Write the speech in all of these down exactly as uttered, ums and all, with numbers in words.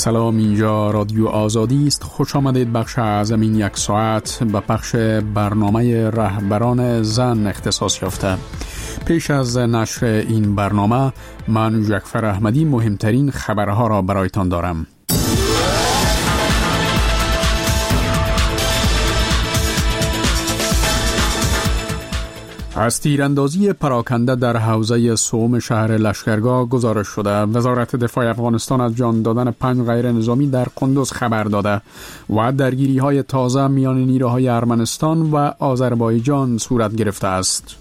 سلام، اینجا رادیو آزادی است. خوش آمدید بخش اعظم این یک ساعت به بخش برنامه رهبران زن اختصاص یافته. پیش از نشر این برنامه من جعفر احمدی مهمترین خبرها را برایتان دارم. از تیراندازی پراکنده در حوزه سوم شهر لشکرگاه گزارش شده. وزارت دفاع افغانستان از جان دادن پنج غیر نظامی در قندوز خبر داده و درگیری های تازه میان نیروهای ارمنستان و آذربایجان صورت گرفته است.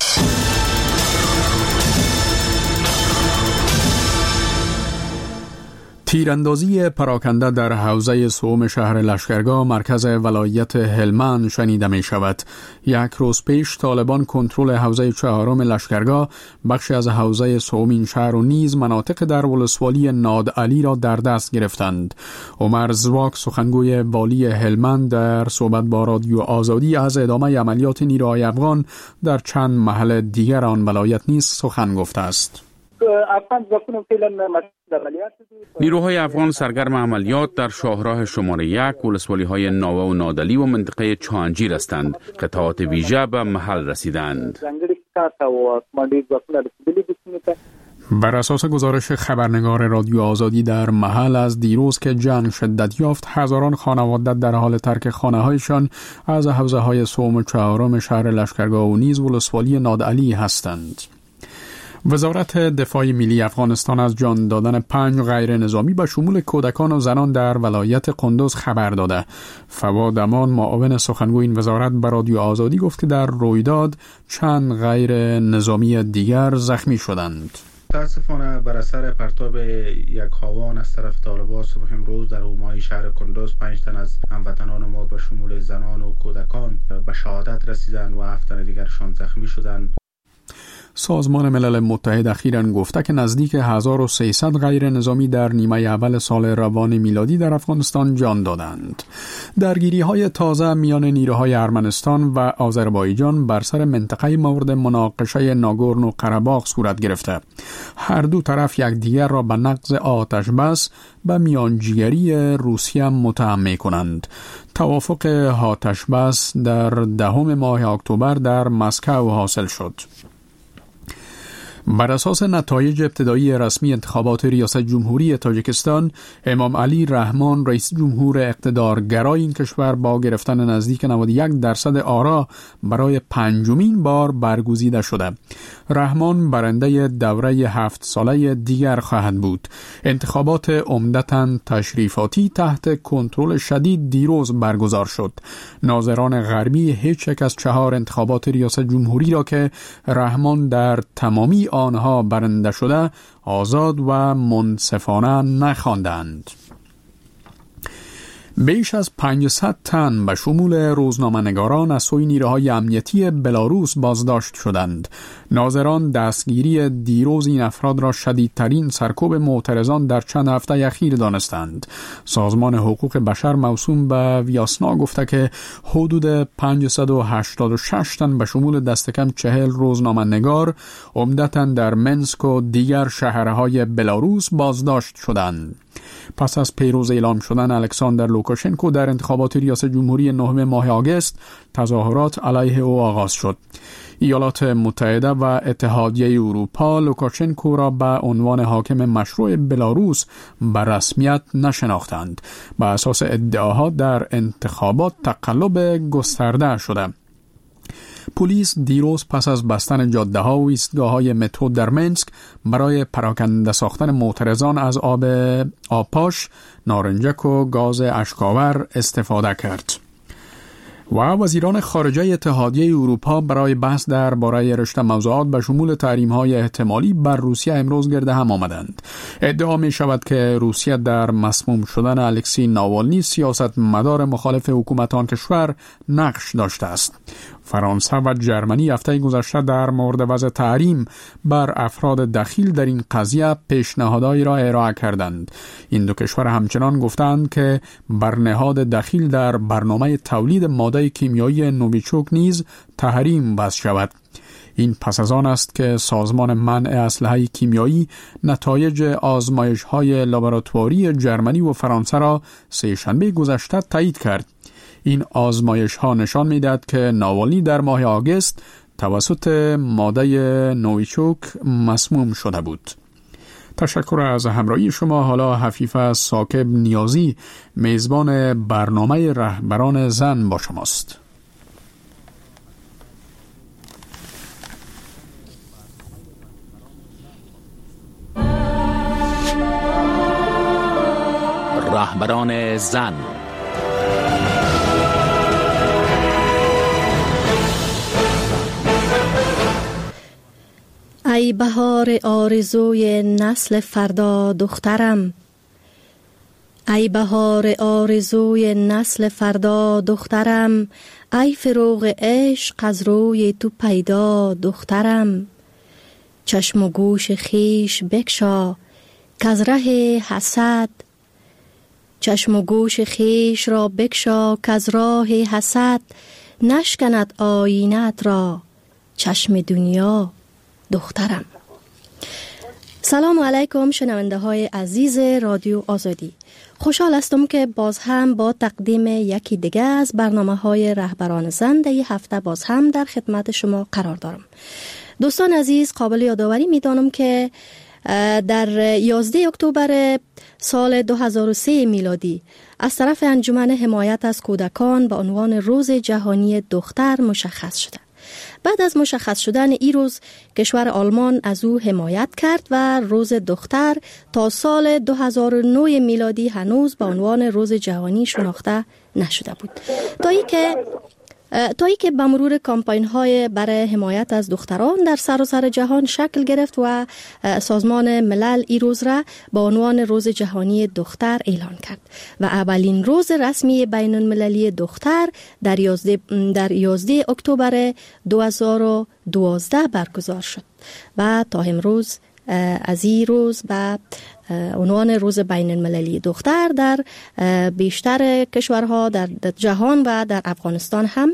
تیراندازی پراکنده در حوزه سوم شهر لشکرگاه مرکز ولایت هلمند شنیده می شود. یک روز پیش طالبان کنترل حوزه چهارم لشکرگاه، بخشی از حوزه سوم این شهر و نیز مناطق در ولسوالی نادعلی را در دست گرفتند. عمر زواک سخنگوی والی هلمند در صحبت با رادیو آزادی از ادامه عملیات نیروهای افغان در چند محل دیگر آن ولایت نیز سخن گفته است. نیروهای افغان سرگرم عملیات در شاهراه شماره یک، ولسوالی های ناوه و نادلی و منطقه چانجیر هستند. قطعات ویژه به محل رسیدند. بر اساس گزارش خبرنگار رادیو آزادی در محل، از دیروز که جنگ شدت یافت، هزاران خانواده در حال ترک خانه هایشان از حوزه های سوم و چهارم شهر لشکرگاه و نیز ولسوالی نادعلی هستند. وزارت دفاع ملی افغانستان از جان دادن پنج غیر نظامی به شمول کودکان و زنان در ولایت قندوز خبر داده. فواد امان، معاون سخنگوی این وزارت، به رادیو آزادی گفت که در رویداد چند غیر نظامی دیگر زخمی شدند. متاسفانه بر اثر پرتاب یک هاوان از طرف طالبان صبح امروز در حومه شهر قندوز پنج تن از هموطنان ما به شمول زنان و کودکان به شهادت رسیدند و هفت تن دیگرشان زخمی شدند. سازمان ملل متحد اخیراً گفته که نزدیک هزار و سیصد غیر نظامی در نیمه اول سال روان میلادی در افغانستان جان دادند. درگیری های تازه میان نیروهای ارمنستان و آذربایجان بر سر منطقه مورد مناقشه ناگورن و قره‌باغ صورت گرفته. هر دو طرف یکدیگر را به نقض آتش بس به میانجیگری روسیه متهم می‌کنند. توافق آتش بس در دهم ماه اکتبر در مسکو حاصل شد. بر اساس نتایج ابتدایی رسمی انتخابات ریاست جمهوری تاجیکستان، امام علی رحمان، رئیس جمهور اقتدارگرای این کشور، با گرفتن نزدیک نود و یک درصد آرا برای پنجمین بار برگزیده شده. رحمان برنده دوره هفت ساله دیگر خواهد بود. انتخابات عمدتاً تشریفاتی تحت کنترل شدید دیروز برگزار شد. ناظران غربی هیچ یک از چهار انتخابات ریاست جمهوری را که رحمان در تمامی آنها برنده شده آزاد و منصفانه نخواندند. بیش از پانصد تن به شمول روزنامه‌نگاران از سوی نیروهای امنیتی بلاروس بازداشت شدند. ناظران دستگیری دیروز این افراد را شدیدترین سرکوب معترضان در چند هفته اخیر دانستند. سازمان حقوق بشر موسوم به ویاسنا گفته که حدود پانصد و هشتاد و شش تن به شمول دست کم چهل روزنامه‌نگار عمدتاً در منسک و دیگر شهرهای بلاروس بازداشت شدند. پس از پیروز اعلام شدن الکساندر لوکاشنکو در انتخابات ریاست جمهوری نهم ماه آگوست، تظاهرات علیه او آغاز شد. ایالات متحده و اتحادیه اروپا لوکاشنکو را به عنوان حاکم مشروع بلاروس به رسمیت نشناختند. به اساس ادعاها در انتخابات تقلب گسترده شده. پلیس دیروز پس از بستن جاده ها و ایستگاه های مترو در منسک برای پراکنده ساختن معترضان از آب آبپاش، نارنجک و گاز اشکاور استفاده کرد. و وزیران خارجه اتحادیه اروپا برای بحث درباره رشته موضوعات به شمول تحریم‌های احتمالی بر روسیه امروز گرد هم آمدند. ادعا می شود که روسیه در مسموم شدن الکسی ناوالنی سیاست مدار مخالف حکومت آن کشور نقش داشته است. فرانسه و جرمنی هفته گذشته در مورد وضع تحریم بر افراد دخیل در این قضیه پیشنهادایی را ارائه کردند. این دو کشور همچنان گفتند که بر نهاد دخیل در برنامه تولید ماده کیمیایی نوویچوک نیز تحریم وضع شود. این پس از آن است که سازمان منع اسلحه کیمیایی نتایج آزمایش‌های لابراتواری جرمنی و فرانسه را سه‌شنبه گذشته تایید کرد. این آزمایش‌ها نشان می‌دهد که ناوالنی در ماه آگوست توسط ماده نوویچوک مسموم شده بود. تشکر از همراهی شما. حالا حفیظ ثاقب نیازی میزبان برنامه رهبران زن با شماست. رهبران زن. ای بهار آرزوی نسل فردا دخترم، ای بهار آرزوی نسل فردا دخترم، ای فروغ عشق از روی تو پیدا دخترم. چشم و گوش خیش بکشا کز ره حسد، چشم و گوش خیش را بکشا کز راه حسد، نشکند آینت را چشم دنیا دخترم. سلام علیکم شنونده های عزیز رادیو آزادی. خوشحال هستم که باز هم با تقدیم یکی دیگه از برنامه های رهبران زن در این هفته باز هم در خدمت شما قرار دارم. دوستان عزیز، قابل یادآوری می‌دانم که در یازده اکتبر سال دو هزار و سه میلادی از طرف انجمن حمایت از کودکان به عنوان روز جهانی دختر مشخص شده. بعد از مشخص شدن این روز، کشور آلمان از او حمایت کرد و روز دختر تا سال دو هزار و نه میلادی هنوز به عنوان روز جهانی شناخته نشده بود. تا ای که تا ای که به مرور کامپاین های برای حمایت از دختران در سراسر جهان شکل گرفت و سازمان ملل این روز را به عنوان روز جهانی دختر اعلان کرد و اولین روز رسمی بین المللی دختر در یازده در یازده اکتبر دو هزار و دوازده برگزار شد و تا امروز از این روز به عنوان روز بین المللی دختر در بیشتر کشورها در جهان و در افغانستان هم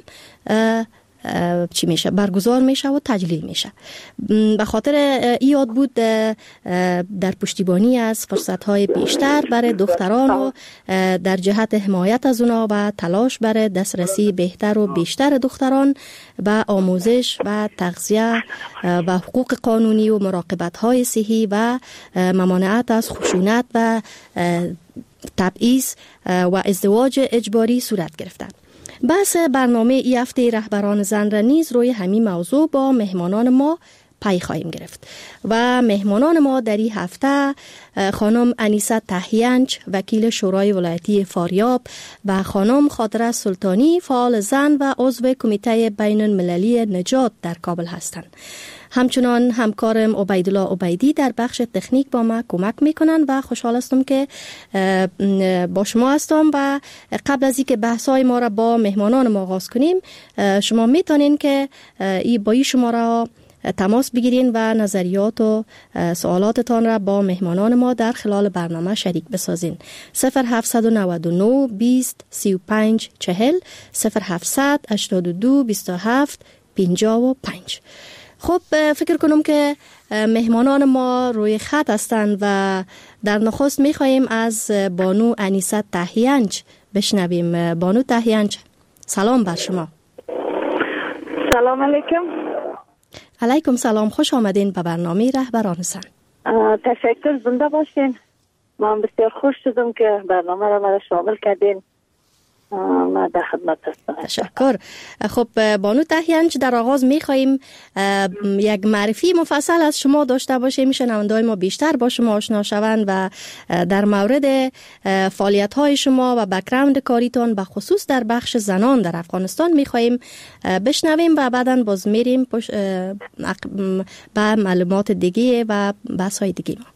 چی میشه برگزار میشه و تجلیل میشه. به خاطر این یاد بود در پشتیبانی از فرصت‌های بیشتر برای دختران و در جهت حمایت از اونا و تلاش برای دسترسی بهتر و بیشتر دختران به آموزش و تغذیه و حقوق قانونی و مراقبت‌های صحی و ممانعت از خشونت و تبعیض و ازدواج اجباری صورت گرفته. بحث برنامه ای هفته رهبران زن را نیز روی همین موضوع با مهمانان ما پی خواهیم گرفت و مهمانان ما در این هفته خانم انیسه تهیانچ وکیل شورای ولایتی فاریاب و خانم خاطره سلطانی فعال زن و عضو کمیته بین المللی نجات در کابل هستند. همچنان همکارم عبیدالله عبیدی در بخش تکنیک با ما کمک میکنن و خوشحال هستم که با شما هستم و قبل از اینکه بحث‌های ما را با مهمانان ما آغاز کنیم، شما میتونین که با این شماره را تماس بگیرین و نظریات و سوالاتتان را با مهمانان ما در خلال برنامه شریک بسازین. صفر هفتصد و نود و نه بیست سی و پنج چهل صفر هفتصد هشتاد و دو بیست و هفت پنجاه و پنج. خب فکر کنم که مهمانان ما روی خط هستند و در نخست میخواییم از بانو انیسه تهیانچ بشنویم. بانو تهیانچ، سلام بر شما. سلام علیکم. علیکم سلام، خوش آمدین به برنامه رهبران زن. تشکر، زنده باشین. من بسیار خوش شدم که برنامه را مرا شامل کردین. ما در خدمت هستم. تشکر. خب بانو تهیانچ، در آغاز میخواییم یک معرفی مفصل از شما داشته باشیم، شنونده‌های ما بیشتر با شما آشنا شوند و در مورد فعالیت‌های شما و بک‌گراند کاریتان به خصوص در بخش زنان در افغانستان میخواییم بشنویم و بعداً باز میریم به معلومات دیگه و بحث‌های دیگه ما.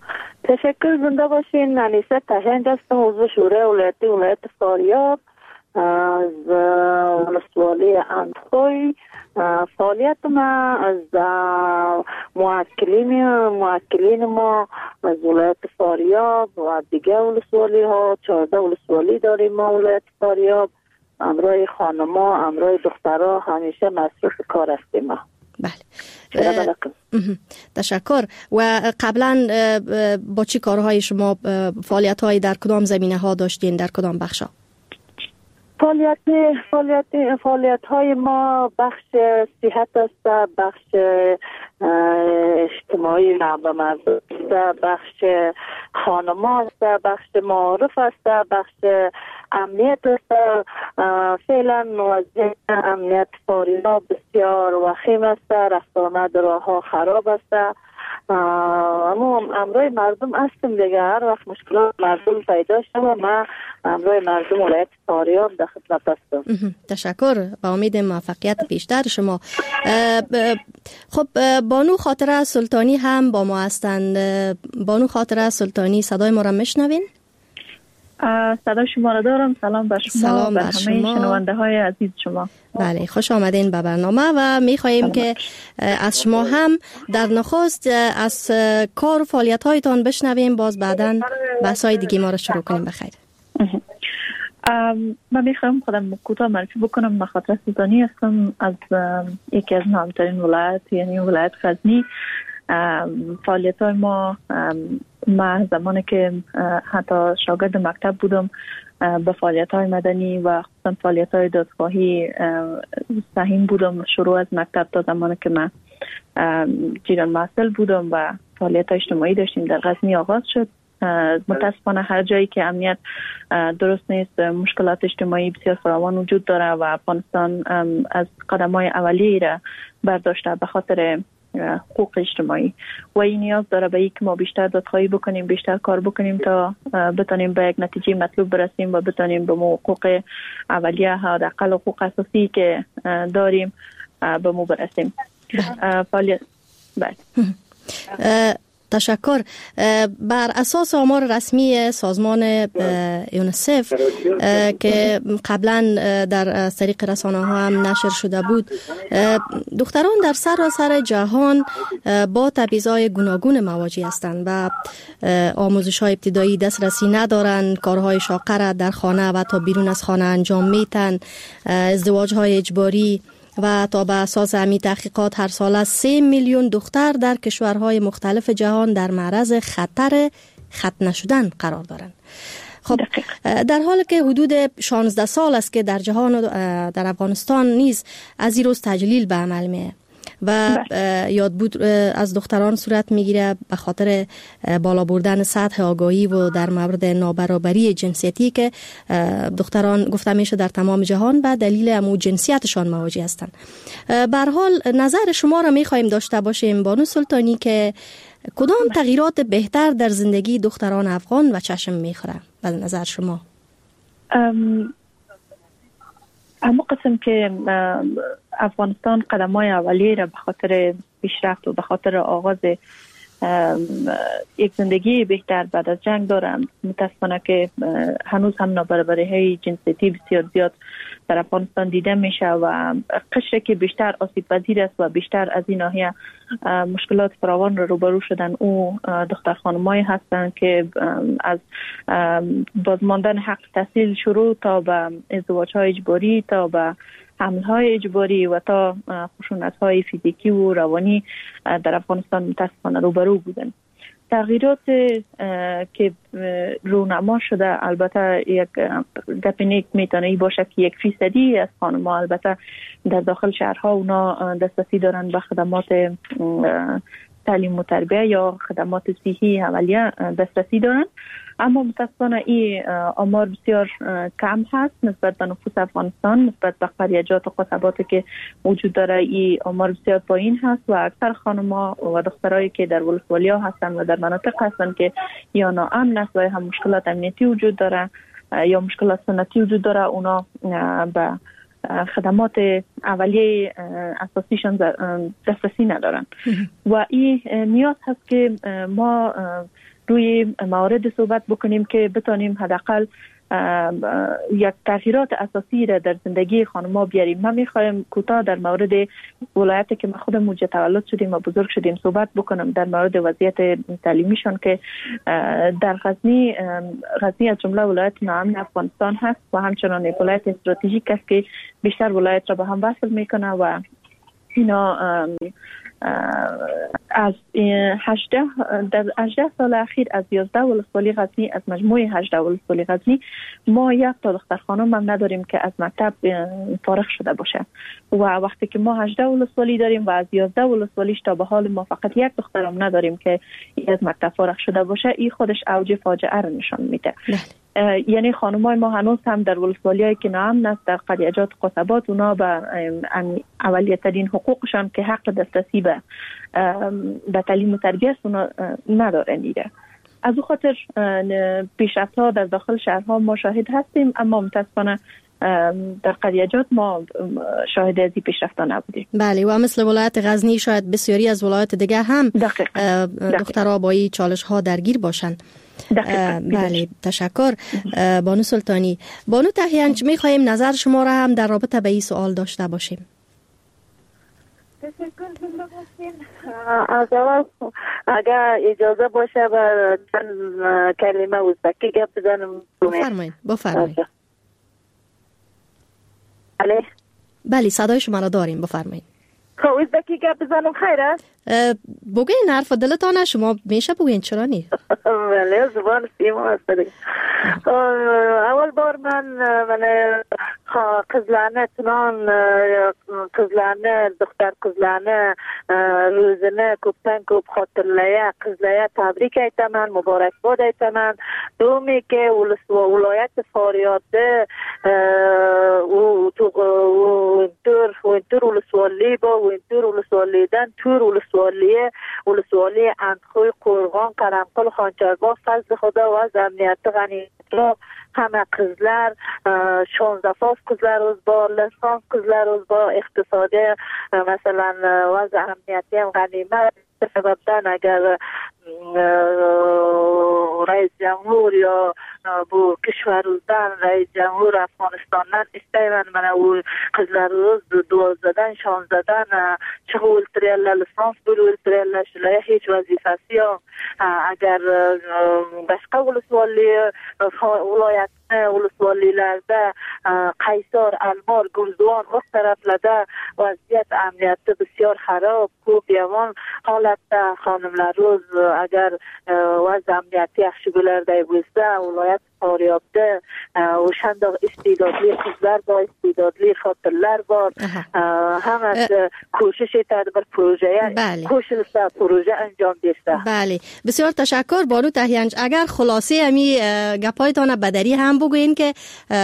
تشکر، زنده باشین. انیسه تهیانچ هستم، عضو شورای ولایتی ولایت فاریاب. از ولسوالی اندخوی. فعالیت ما از موکلین موکلین ما از ولایت فاریاب و دیگه ولسوالی ها، چهارده ولسوالی داریم ما ولایت فاریاب. امروی خانما، امروی دخترها همیشه مصروف کار هستیم ما. بله. تشکر. و قبلا با چی کارهای شما فعالیت های در کدام زمینه ها داشتین، در کدام بخشا؟ فعالیت فعالیت فعالیت های ما بخش صحت است، بخش اجتماعی نقل مردم است، بخش خانما است، بخش معارف است، بخش امنیت است. فعلا وضعیت امنیت فاریاب بسیار وخیم است، رفت آمد راه ها خراب است. اما امروی مردم هستیم دیگه، هر وقت مشکلات مردم پیدا شد ما امروی مردم ولایت فاریاب در خدمت هستم. تشکر، با امید موفقیت بیشتر شما. خب بانو خاطره سلطانی هم با ما هستند. بانو خاطره سلطانی، صدای ما را میشنوین؟ صدای شما را دارم. سلام بر شما، سلام بر بر همه شما. شنونده های عزیز شما. بله، خوش آمدین به برنامه و میخواییم که از شما هم در نخست از کار و فعالیت هایتان بشنویم، باز بعداً بحث‌های دیگه ما را شروع کنیم. بخیر. من میخوام خودم کوتاه معرفی بکنم. من خاطره سلطانی هستم، از یکی از مهمترین ولایت یعنی ولایت غزنی. فعالیت های ما ما زمانی که حتی شاگرد مکتب بودم به فعالیت های مدنی و خصوصا فعالیت های دادخواهی سهیم بودم. شروع از مکتب تا زمانی که من جیران محصل بودم و فعالیت اجتماعی داشتیم در غزنی آغاز شد. متاسفانه هر جایی که امنیت درست نیست مشکلات اجتماعی بسیار فراوان وجود داره و افغانستان از قدم‌های اولیه را برداشته به خاطر حقوق اجتماعی و این نیاز داره به اینکه ما بیشتر دادخواهی بکنیم، بیشتر کار بکنیم تا بتونیم به یک نتیجه مطلوب برسیم و بتونیم به حقوق اولیه ها، حداقل حقوق اساسی که داریم به مو برسیم. فعالیت بله. تشکر. بر اساس آمار رسمی سازمان یونیسف که قبلا در طریق رسانه ها هم نشر شده بود، دختران در سراسر جهان با تبعیض‌های گوناگون مواجه هستند و آموزش های ابتدایی دسترسی ندارند، کارهای شاقه را در خانه و تا بیرون از خانه انجام میتن، ازدواج های اجباری و تا به اساس همین تحقیقات هر سال از سه میلیون دختر در کشورهای مختلف جهان در معرض خطر ختنه شدن قرار دارند. خب در حالی که حدود شانزده سال است که در جهان و در افغانستان نیز از این روز تجلیل به عمل میه و یاد بود از دختران صورت میگیره به خاطر بالا بردن سطح آگاهی و در مورد نابرابری جنسیتی که دختران گفته میشه در تمام جهان به دلیل امو جنسیتشان مواجه هستند. به هر حال نظر شما را میخوایم داشته باشیم بانو سلطانی که کدام تغییرات بهتر در زندگی دختران افغان و چشم میخوره به نظر شما؟ ام... اما قسم که افغانستان قدم‌های اولیه را به خاطر پیشرفت و به خاطر آغاز یک زندگی بهتر بعد از جنگ دارند، متاسفانه که هنوز هم نابرابری‌های جنسیتی بسیار زیاد در افغانستان دیده میشه و قشری که بیشتر آسیب پذیر است و بیشتر از این ناحیه مشکلات فراوان را روبرو شدن او دختر خانمایی هستند که از بازماندن حق تحصیل شروع تا به ازدواج‌های اجباری تا به حمل‌های اجباری و تا خشونت‌های فیزیکی و روانی در افغانستان متاسفانه روبرو بودند. تغییرات که رونما شده البته یک گپ نیک میتونه باشه که یک فیصدی از خانم‌ها البته در داخل شهرها اونا دسترسی دارن به خدمات تعلیم و تربیه یا خدمات صحی اولیه دسترسی دارن، اما متاسفانه این آمار بسیار کم هست نسبت به نفوس افغانستان، نسبت به قریجات و قصباتی که وجود داره این آمار بسیار پایین هست و اکثر خانم‌ها و دخترایی که در ولسوالی‌ها هستن و در مناطق هستن که یا ناامن است و هم مشکلات امنیتی وجود داره یا مشکلات سنتی وجود داره، اونا به خدمات اولیه اساسیشان دسترسی ندارن و این نیاز هست که ما روی موارد صحبت بکنیم که بتانیم حداقل یک تغییرات اساسی را در زندگی خانم‌ها بیاریم. ما می‌خوایم کوتاه در مورد ولایتی که ما خودمون موجب تولد شدیم و بزرگ شدیم صحبت بکنم، در مورد وضعیت تعلیمیشون که در غزنی غزنی از جمله ولایت ناامن افغانستان هست و همچنان ولایت استراتژیک است که بیشتر ولایت را به هم وصل میکنه و اینا از هجده در هجده سال اخیر از یازده ولسوالی غزنی، از مجموع هجده ولسوالی غزنی، ما یک تا دختر خانم هم نداریم که از مکتب فارغ شده باشه و وقتی که ما هجده ولسوالی داریم و از یازده ولسوالیش تا به حال ما فقط یک دختر هم نداریم که از مکتب فارغ شده باشه، این خودش اوج فاجعه را نشان میده. یعنی خانمای ما هنوز هم در ولسوالیایی که ناامن است، در قریجات قصبات، اونا به اولیه ترین حقوقشان که حق دسترسی به به تعلیم و تربیت است اونا ندارن دیگه. از او خاطر پیشرفت‌ها در داخل شهرها ما شاهد هستیم، اما متاسفانه در قریجات ما شاهد از این پیشرفت‌ها نبودیم. بله، و مثل ولایت غزنی شاید بسیاری از ولایات دیگه هم دخترها با این چالش‌ها درگیر باشند. بله، تشکر بانو سلطانی. بانو تهیانچ، می‌خوایم نظر شما را هم در رابطه به این سوال داشته باشیم. تشکر زنده باشین. از اول اگر اجازه باشه و چند کلمه ازبکی گپ بزنم. بفرمایید بفرمایید. بله بله، صدای شما را داریم، بفرمایید. خب ازبکی گپ بزنم خیره؟ بگوین، حرف دلتانه، شما میشه بگوین، چرا نی؟ بله، زبان سیما هست. اول بار من من قزلانه تنان قزلانه دختر قزلانه روزنه کوبتن کوب خاطر لیا قزلیا تبریک ایتمن، مبارک باد ایتمن. دومی که ولایت فاریاب و تور و تور ولسوالی با و تور ولسوالیدن تور ولسوالیه ولسوالی اندخوی قرغان قرمقل خانچرباغ فضل خدا و از امنیت غنی همه قزلر شانزده فاز قزلر روز با لسان قزلر روز با اقتصادی مثلا وضع امنیتی هم غنیمت سبب دن. اگر رئیس جمهور یا بو کشور روزدن رئیس جمهور افغانستان نه استیون من او قزلر روز دو زدن شان زدن چه ولتریل لسانس بلو ولتریل شلایه هیچ وظیفه سیا. اگر بشقه ولسوالی ولایت ولسوالی لرده قیصار المار گلدوان وقت طرف لده وضعیت امنیت بسیار خراب کو بیوان حالت خانم لروز اگر وضع امنیتی اخشی بلرده بوزده ولایت فاریاب ده و شنداغ استعدادلی قزلر با استعدادلی خاطرلر با همه کوشش تدبر پروژه کوشش پروژه انجام دیسته. بله، بسیار تشکر بانو تهیانچ. اگر خلاصه امی گپایتان بدری هم بگوین که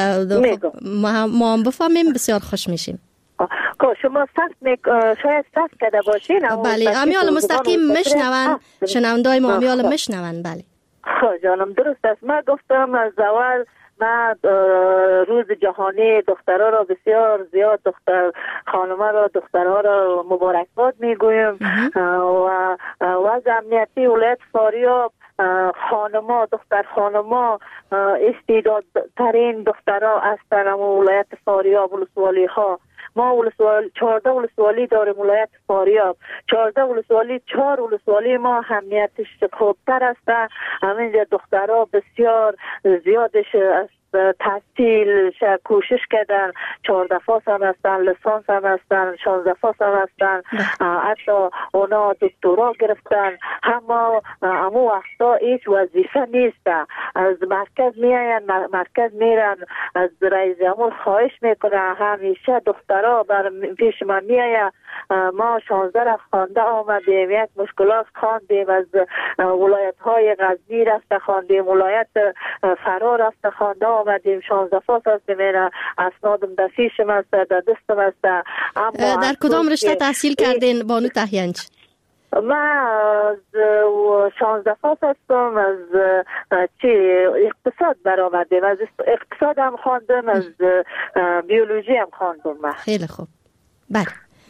ما هم بفهمیم بسیار خوش میشیم. که شما سخت میک شاید سخت کده باشین. بله، امیال مستقیم مشنون، شنوندای ما امیال مشنون. بله خب جانم درست است. من گفتم از اول ما روز جهانی دخترها را بسیار زیاد دختر خانم‌ها را دخترها را مبارکباد میگویم و وضع امنیتی ولایت فاریاب خانما دختر خانما استعدادترین دخترها هستند. ولایت فاریاب ولسوالی ها ما ولسوال چهارده ولسوالی داریم. ولایت فاریاب چهارده ولسوالی چهار ولسوالی ما اهمیتش خوبتر است. همینجا دخترها بسیار زیادش است تحصیل کوشش کردن، چهارده فاس هم هستن، لسانس هم هستن، شانزده فاس هم هستن، حتی اونا دکترا گرفتن. اما امو وقتا هیچ وظیفه نیست. از مرکز میاین مرکز میرن، از رئیس جمهور خواهش میکنن همیشه دخترا بر پیش ما میاین. ما شانزده را خوانده آمدیم، یک مشکلات خواندیم، از ولایت های غزنی رفته خواندیم، ولایت فرا رفته خواندیم آمدیم. شانزده فاس هستیم، اسنادم در پیشم است، در دستم است. در کدام رشته تحصیل کردین بانو تهیانچ؟ من از شانزده فاس هستم، از چی اقتصاد برآمدیم، از اقتصاد هم خواندم، از بیولوژی هم خواندم. خیلی خوب. بله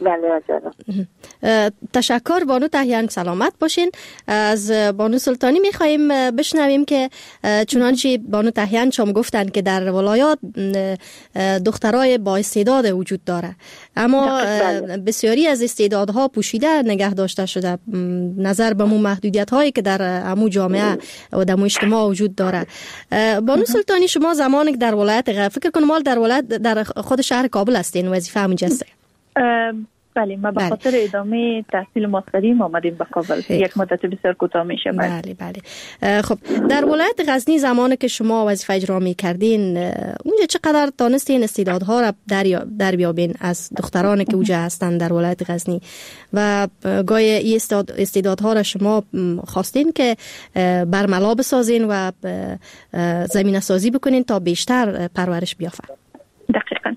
بله جانم. تشکر بانو تهیان، سلامت باشین. از بانو سلطانی میخواییم بشنویم که چنانچه بانو تهیان شما گفتن که در ولایات دخترای با استعداد وجود داره، اما بسیاری از استعدادها پوشیده نگه داشته شده نظر به مو محدودیت هایی که در امو جامعه و در اجتماع وجود داره. بانو سلطانی، شما زمانی که در ولایت، فکر کنم مال در ولایت در خود شهر کابل هستین، وظیفه همونجا است؟ بله، ما به خاطر ادامه تحصیل ماستریم آمدیم به کابل. یک مدت بسیار کوتاه میشه. بله بله. خب در ولایت غزنی زمانی که شما وظیفه اجرا می‌کردین، اونجا چقدر تانستین استعدادها را در بیابین از دخترانی که اونجا هستن در ولایت غزنی و گاهی این استعدادها را شما خواستین که برملا بسازین و زمینه سازی بکنین تا بیشتر پرورش بیافته؟ دقیقاً.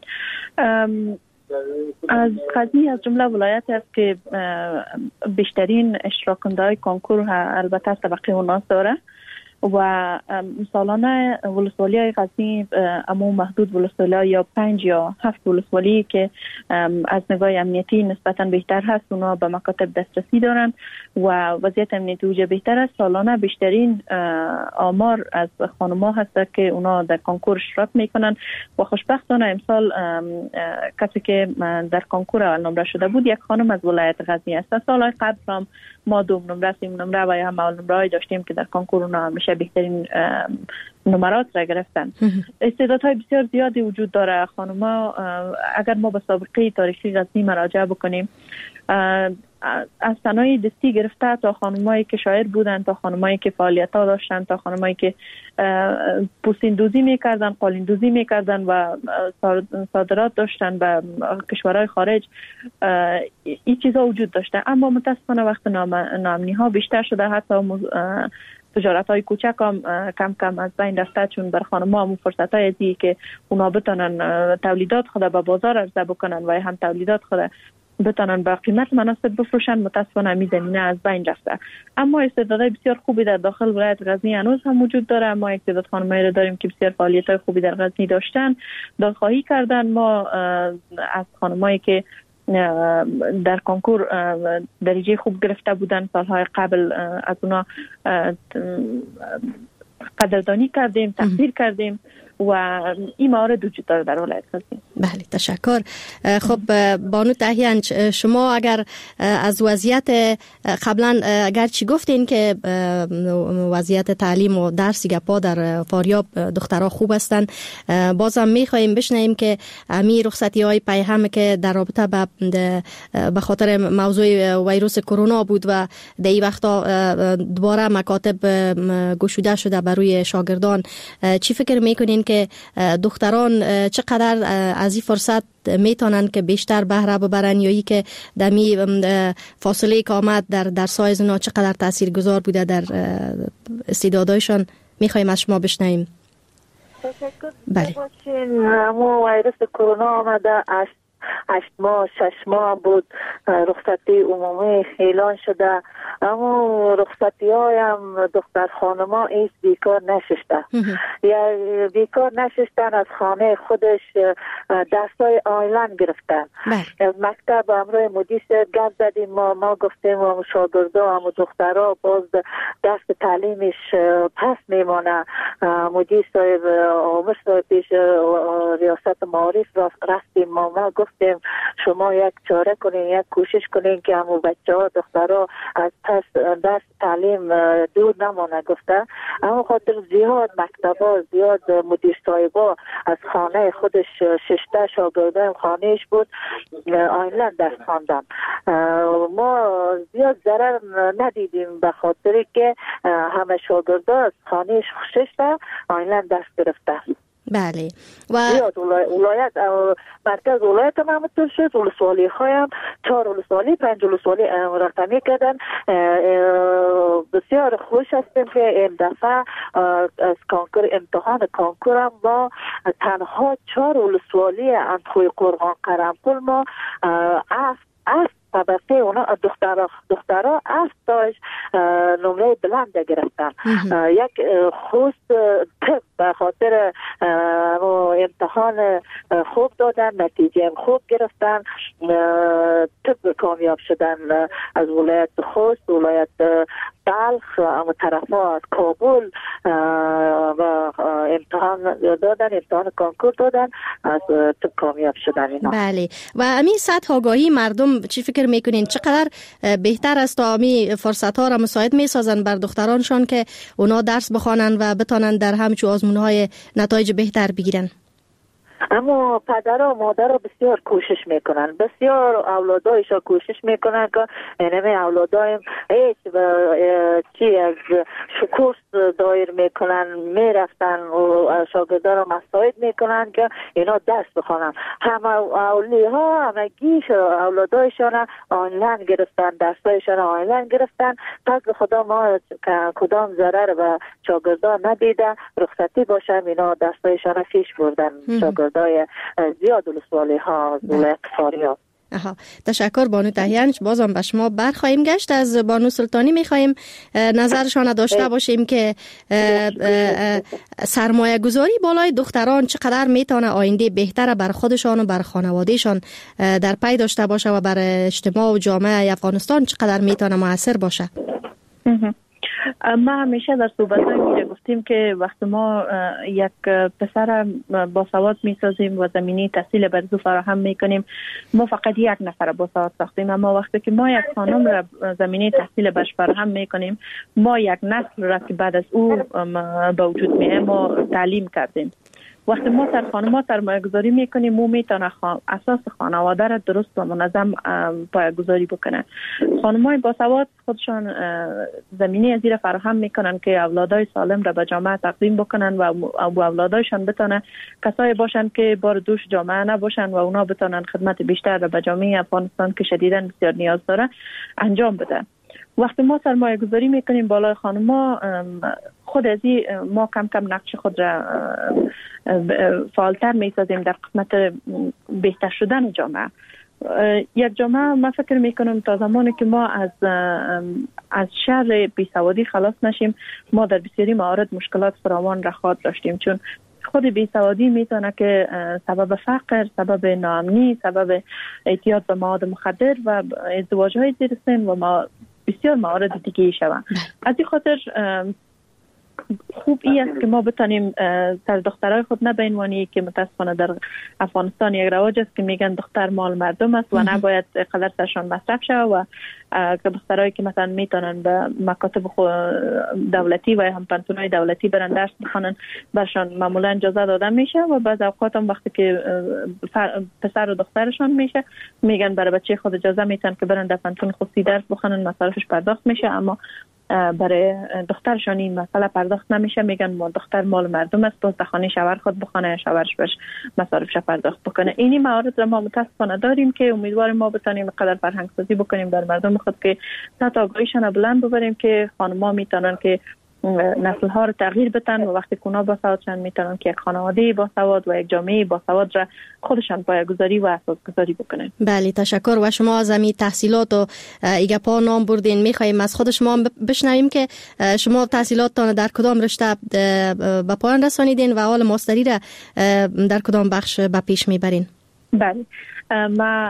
از غزنی از جمله ولایتی است که بیشترین اشتراک کننده‌های کنکور البته از طبقه اوناس داره و سالانه ولسوالی‌های غزنی اما محدود ولسوالی یا پنج یا هفت ولسوالی که از نگاه امنیتی نسبتاً بهتر هست، اونا به مکاتب دسترسی دارن و وضعیت امنیتی اوجه بهتر است. سالانه بیشترین آمار از خانم‌ها هست که اونا در کنکور اشتراک میکنن و خوشبختانه امسال کسی که در کنکور اول نمره شده بود یک خانم از ولایت غزنی است. سال‌های قبل هم ما دوم نمره، سوم نمره و یا هم اول نمره داشتیم که در کنکور اونا همیشه بهترین نمرات را گرفتن. استعدادهای بسیار زیادی وجود داره. خانم‌ها اگر ما به سابقه تاریخی غزنی مراجعه بکنیم، از صنایع دستی گرفته تا خانمایی که شاعر بودن، تا خانمایی که فعالیت‌ها داشتن، تا خانمایی که پوستین دوزی می‌کردن، قالین دوزی می‌کردن و صادرات داشتن به کشورهای خارج، این چیزا وجود داشته. اما متأسفانه وقت ناامنی‌ها بیشتر شده، حتی تجارت‌های کوچک هم کم کم از بین رفته، چون بر خانم‌ها هم فرصت‌های ازی که اونا بتونن تولیدات خود به بازار عرضه بکنن و هم تولیدات خود بتونن با قیمت مناسب بفروشن، متاسفانه می زمینه از بین رفته. اما استعدادهای بسیار خوبی در داخل ولایت غزنی هنوز هم وجود داره. ما یک تعداد خانمایی را داریم که بسیار فعالیت‌های خوبی در غزنی داشتن، دادخواهی کردن. ما از خانمایی که در کنکور درجه خوب گرفته بودن سالهای قبل، از اونا قدردانی کردیم، تقدیر کردیم و این موارد وجود داره در ولایت غزنی. بله، تشکر. خب بانو تهیان، شما اگر از وضعیت قبلا اگر چی گفتین که وضعیت تعلیم و درس گپا در فاریاب دخترها خوب هستن، بازم میخوایم بشنویم که امی رخصتی های پیهم که در رابطه به خاطر موضوع ویروس کرونا بود و در این وقتا دوباره مکاتب گشوده شده برای شاگردان، چی فکر میکنین که دختران چقدر از این فرصت میتونن که بیشتر بهره ببرن، یا ای که دمی فاصله که آمد در درس‌های زنا چقدر تاثیرگذار بوده در استعدادایشان؟ میخوایم از شما بشنویم. بله. ما ویروس کرونا آمده از هشت ماه شش ماه بود، رخصتی عمومی اعلان شده، اما رخصتی های هم دختر خانما ایست بیکار نشسته یا بیکار نشستن، از خانه خودش درس های آنلاین گرفتن. مکتب امروی مدیر گفت زدیم، ما ما گفتیم و شاگردا و دخترها باز درس تعلیمش پس میمانه. مدیر صاحب عمر صاحب پیش ریاست معارف رفتیم، ما ما گفتیم شما یک چاره کنین، یک کوشش کنین که همون بچه ها دخترها از پس درس تعلیم دور نمانه. گفته اما خاطر زیاد مکتبا، زیاد مدیر صاحبا از خانه خودش ششته شاگردان خانهش بود آنلاین درس خواندن. ما زیاد ضرر ندیدیم به خاطر که همه شاگردا از خانهش ششته آنلاین درس گرفتن. بله. و ولایت مرکز ولایت هم همونطور شد، ولسوالی های هم چهار ولسوالی پنج ولسوالی رقمی کردن. بسیار خوش هستیم که این دفعه از کانکور امتحان کانکور هم با تنها چهار ولسوالی اندخوی قرغان قرنفل ما اف اف طبقه اونا دخترها دخترها افتاش نمره بلند گرفتن. یک خوست به خاطر امتحان خوب دادن، نتیجه خوب گرفتن، طب کامیاب شدن. از ولایت خوست، ولایت بلخ، اما طرفات کابل و امتحان دادن، امتحان کنکور دادن، از طب کامیاب شدن اینا. بله. و امی سطح آگاهی مردم چی فکر میکنین چقدر بهتر است تا امی فرصت ها را مساعد میسازن بر دخترانشان که اونا درس بخوانن و بتانن در همچو آزمون های نتایج بهتر بگیرن؟ اما پدر و مادر بسیار کوشش میکنن، بسیار اولادایشا کوشش میکنن که اینمی اولادایم هیچ چی از شکوست دایر میکنن، میرفتن و شاگردان رو مساعد میکنن که اینا درس بخونن. همه اولی ها همه گیش اولادایشان آنلاین گرفتن، درسایشان آنلاین گرفتن. پس خدا ما کدام ضرر و شاگردان ندیده، رخصتی باشن اینا درسایشان پیش بردن. شاگردای زیاد ولسوالی ها ولایت فاریاب. آها، تشکر بانو تهیانچ. بازم به شما برخواهیم گشت. از بانو سلطانی میخواهیم نظرشان داشته باشیم که سرمایه گذاری بالای دختران چقدر میتونه آینده بهتر بر خودشان و بر خانوادهشان در پی داشته باشه و بر اجتماع و جامعه افغانستان چقدر میتونه مؤثر باشه. ما همیشه در صحبت‌های میره گفتیم که وقتی ما یک پسر باسواد میسازیم و زمینه تحصیل بر او فراهم میکنیم، ما فقط یک نفر باسواد ساختیم. اما وقتی که ما یک خانم را زمینه تحصیل برش فراهم میکنیم، ما یک نسل را که بعد از او به وجود میه ما تعلیم کردیم. وقتی ما سر خانم‌ها سرمایه گذاری میکنیم، مو میتونه خان... اساس خانواده را درست و منظم پایه گذاری بکنه. خانم‌های باسواد خودشان زمینه از زیر فراهم میکنن که اولادای سالم را به جامعه تقدیم بکنن و اولادایشان بتونه کسایی باشن که بار دوش جامعه نباشن و اونا بتونن خدمت بیشتر را به جامعه افغانستان که شدیداً بسیار نیاز داره انجام بدن. وقتی ما سرمایه گذاری میکنیم بالای خانم‌ها، خود از ما کم کم نقش خود را فعالتر میسازیم در قسمت بهتر شدن جامعه. یک جامعه ما فکر میکنم تا زمانی که ما از از شر بیسوادی خلاص نشیم، ما در بسیاری موارد مشکلات فراوان را خواهد داشتیم، چون خود بیسوادی میتونه که سبب فقر، سبب ناامنی، سبب اعتیاد به مواد مخدر و ازدواج های زیر سن و ما بسیار موارد دیگه شوند. از این خاطر خوب ای است که ما بتانیم سر دخترای خود نبینوانی که متاسفانه در افغانستان یک رواج است که میگن دختر مال مردم است و نباید قدر سرشان مصرف شود و که دخترایی که مثلا میتونن به مکاتب دولتی و هم پانتونای دولتی برن درس بخونن برشان معمولا اجازه داده میشه و بعض اوقات هم وقتی که پسر و دخترشان میشه میگن برای بچه خود اجازه میتن که برن در پانتون خصوصی درس بخونن، مصارفش پرداخت میشه، اما برای دخترشان این مسئله پرداخت نمیشه. میگن ما دختر مال مردم است، باز در خانه شوهر خود بخونه یا شوهرش بهش مصارفش پرداخت بکنه. اینی موارد را ما متاسفانه داریم که امیدواریم ما بتونیم قدر فرهنگ سازی بکنیم در مردم خود که سطح آگاهیشان بلند ببریم که خانم‌ها میتونن که نسل ها رو تغییر بدن و وقتی کونا با سوادشان میتونن که یک خانواده با سواد و یک جامعه با سواد را خودشان پایه‌گذاری و اساس گذاری بکنن. بله، تشکر. و شما از این تحصیلات و ایگه پا نام بردین، میخوایم از خود شما بشنویم که شما تحصیلاتتان در کدام رشته به پایان رسانیدین و حال ماستری را در کدام بخش به پیش میبرین؟ بله، ما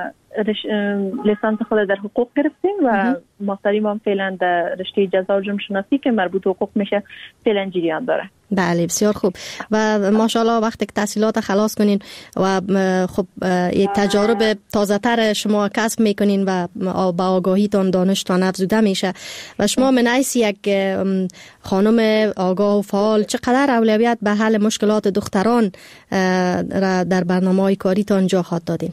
لیسانس خود در حقوق گرفتیم و ماستری ما فعلا در رشته جزا و جرم شناسی که مربوط به حقوق میشه فعلا جریان داره. بله، بسیار خوب. و ماشاءالله وقتی که تحصیلات خلاص کنین و خب یک تجارب تازه تر شما کسب میکنین و با آگاهیتان دانشتان افزوده میشه و شما من حیث یک خانم آگاه و فعال چقدر اولویت به حل مشکلات دختران را در برنامه‌های کاریتان جا خواهد دادین؟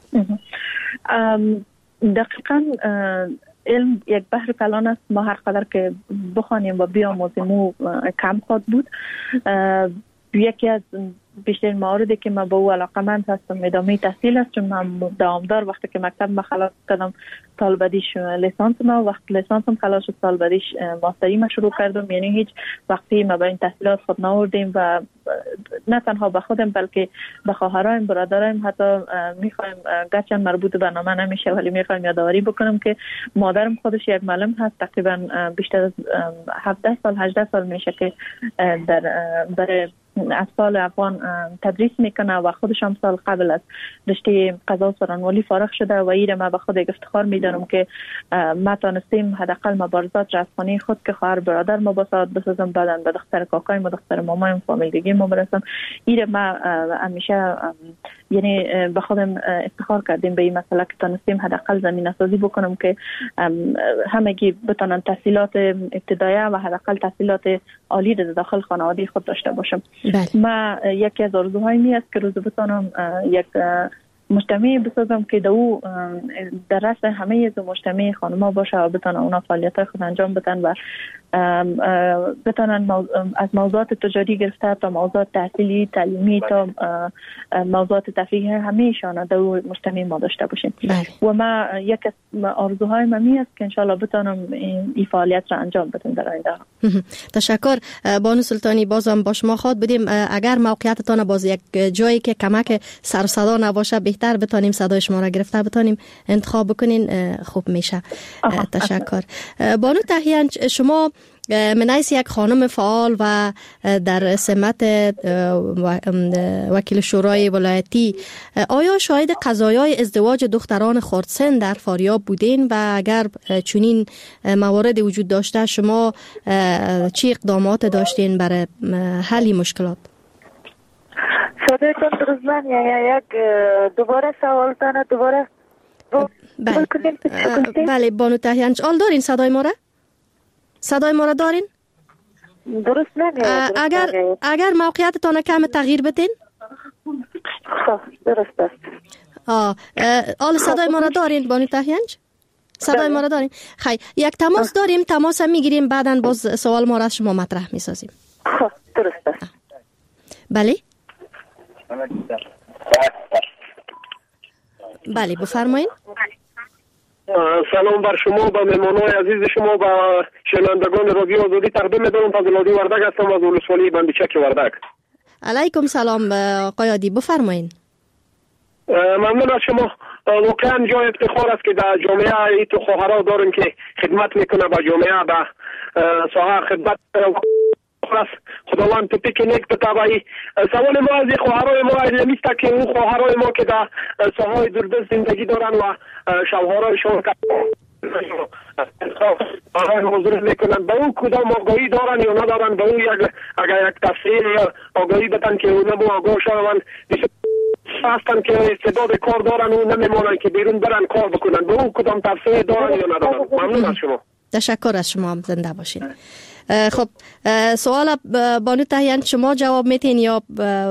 دقیقاً علم یک بحر کلان است. ما هر قدر که بخوانیم و بیاموزیم و کم خواهد بود. یکی از بیشتر مواردی که من با او علاقمند هستم ادامه تحصیل است، چون من دوامدار وقتی که مکتب ما خلاص کردم سال بعدیش لیسانس ما، وقت لیسانسم خلاص شد سال بعدیش ماستری ما شروع کردم. یعنی هیچ وقتی ما با این تحصیلات خود نوردیم و نه تنها به خودم بلکه به خواهرایم برادرایم حتی میخوایم، گرچه مربوط به نامه نمیشه ولی میخوایم یادآوری بکنم که مادرم خودش یک معلم هست، تقریبا بیشتر از هفده سال هجده سال میشه که در برای از سال افغان تدریس میکنه و خودش هم سال قبل از رشته قضا و سرانوالی فارغ شده و ایره ما به خود افتخار میدارم که ما تانستیم حداقل مبارزات را از خانه خود که خواهر برادر ما با ساعت بسازم، بعدن به دختر کاکای ما، دختر مامایم، فامیلگی ما برسم. ایره ما همیشه یعنی به خودم افتخار کردیم به این مسئله که تانستیم حداقل زمینه سازی بکنم که همگی بتونن تحصیلات ابتدایی و حداقل تحصیلات عالی در داخل خانواده خود داشته باشم. بله. ما یکی از آرزوهای می است که روز بتونم یک مجتمع بسازم که دو در رأس همه از مجتمع خانم‌ها باشه و بتونن اونا فعالیت‌های خود انجام بدن و بتونن از موضوعات تجاری گرفته تا موضوعات تحصیلی، تعلیمی تا موضوعات تفریحی همه‌شان دو مجتمع ما داشته باشیم. و ما یک از آرزوهای من است که انشالله بتونم این فعالیت را انجام بدم در آینده. تشکر. بانو سلطانی، بازم با شما خواد بدیم اگر موقعیتتان باز یک جایی که کمک سر و صدا نباشه بهتر بتونیم صدای شما را گرفته بتونیم انتخاب بکنین خوب میشه. تشکر. بانو تهیانج، شما من حیث یک خانم فعال و در سمت وکیل شورای ولایتی، آیا شاهد قضایای ازدواج دختران خردسن در فاریاب بودین و اگر چنین موارد وجود داشته شما چی اقدامات داشتین برای حل مشکلات؟ صدایتان درست من یک دوباره سوال تانه دوباره بله بله بانو تهیانج، آل دارین صدای ما را؟ صدای ما را دارین؟ درست نمیاد. اگر اگر موقعیتتان کم تغییر بدین؟ خب درست است. آه آل صدای ما را دارین بانو تهیانج؟ صدای ما را دارین؟ خیلی یک تماس داریم، تماس هم میگیریم، بعداً باز سوال ما را شما مطرح میسازیم. خب درست است. بله بله بفرمایید. سلام بر شما، به مهمانان عزیز شما، به شنوندگان رادیو آزادی تقدیم می‌کنم. فضل‌الله وردک هستم از ولسوالی بندیچک وردک. علیکم سلام آقای عادی، بفرمایید. ممنون از شما. واقعا جای افتخار است که در جامعه ای تو خواهرها داریم که خدمت میکنه به جامعه، به ساحه خدمت خداوند توفیق نیک بتوایی. سوال ما از خواهرای ما علمیست که اون خواهرای ما که در ساحه دوردست زندگی دارن و شوهرایشان آقای حضور میکنن، به اون کدام آگاهی دارن یا ندارن؟ به اون یک اگر یک تفسیر یا آگاهی بدن که اونا با آگاه شوند هستن که استعداد کار دارن و نمیمونن که بیرون برن کار بکنن، به اون کدام تفسیر دارن یا ندارن؟ ممنون از شما. تشکر از شما، زنده باشین. خب سوال بانو تهیان شما جواب میتین یا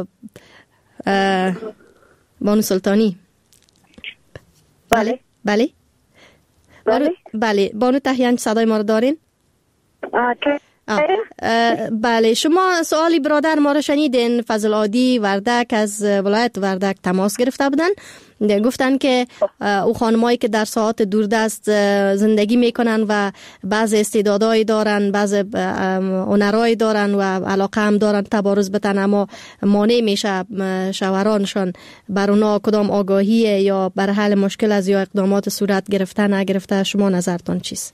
بانو سلطانی؟ بله بله بله بله بانو تهیان صدای ما رو دارین؟ بله شما سوالی برادر ما رو شنیدین. فضل عادی وردک از ولایت وردک تماس گرفته بودن، گفتن که او خانمایی که در ساعات دوردست زندگی میکنن و بعض استعدادایی دارن، بعض هنرایی دارن و علاقه هم دارن تبارز بتن، اما مانع میشه شوهرانشان. بر اونا کدام آگاهی یا بر حل مشکل از یا اقدامات صورت گرفته نگرفته شما نظرتون چیست؟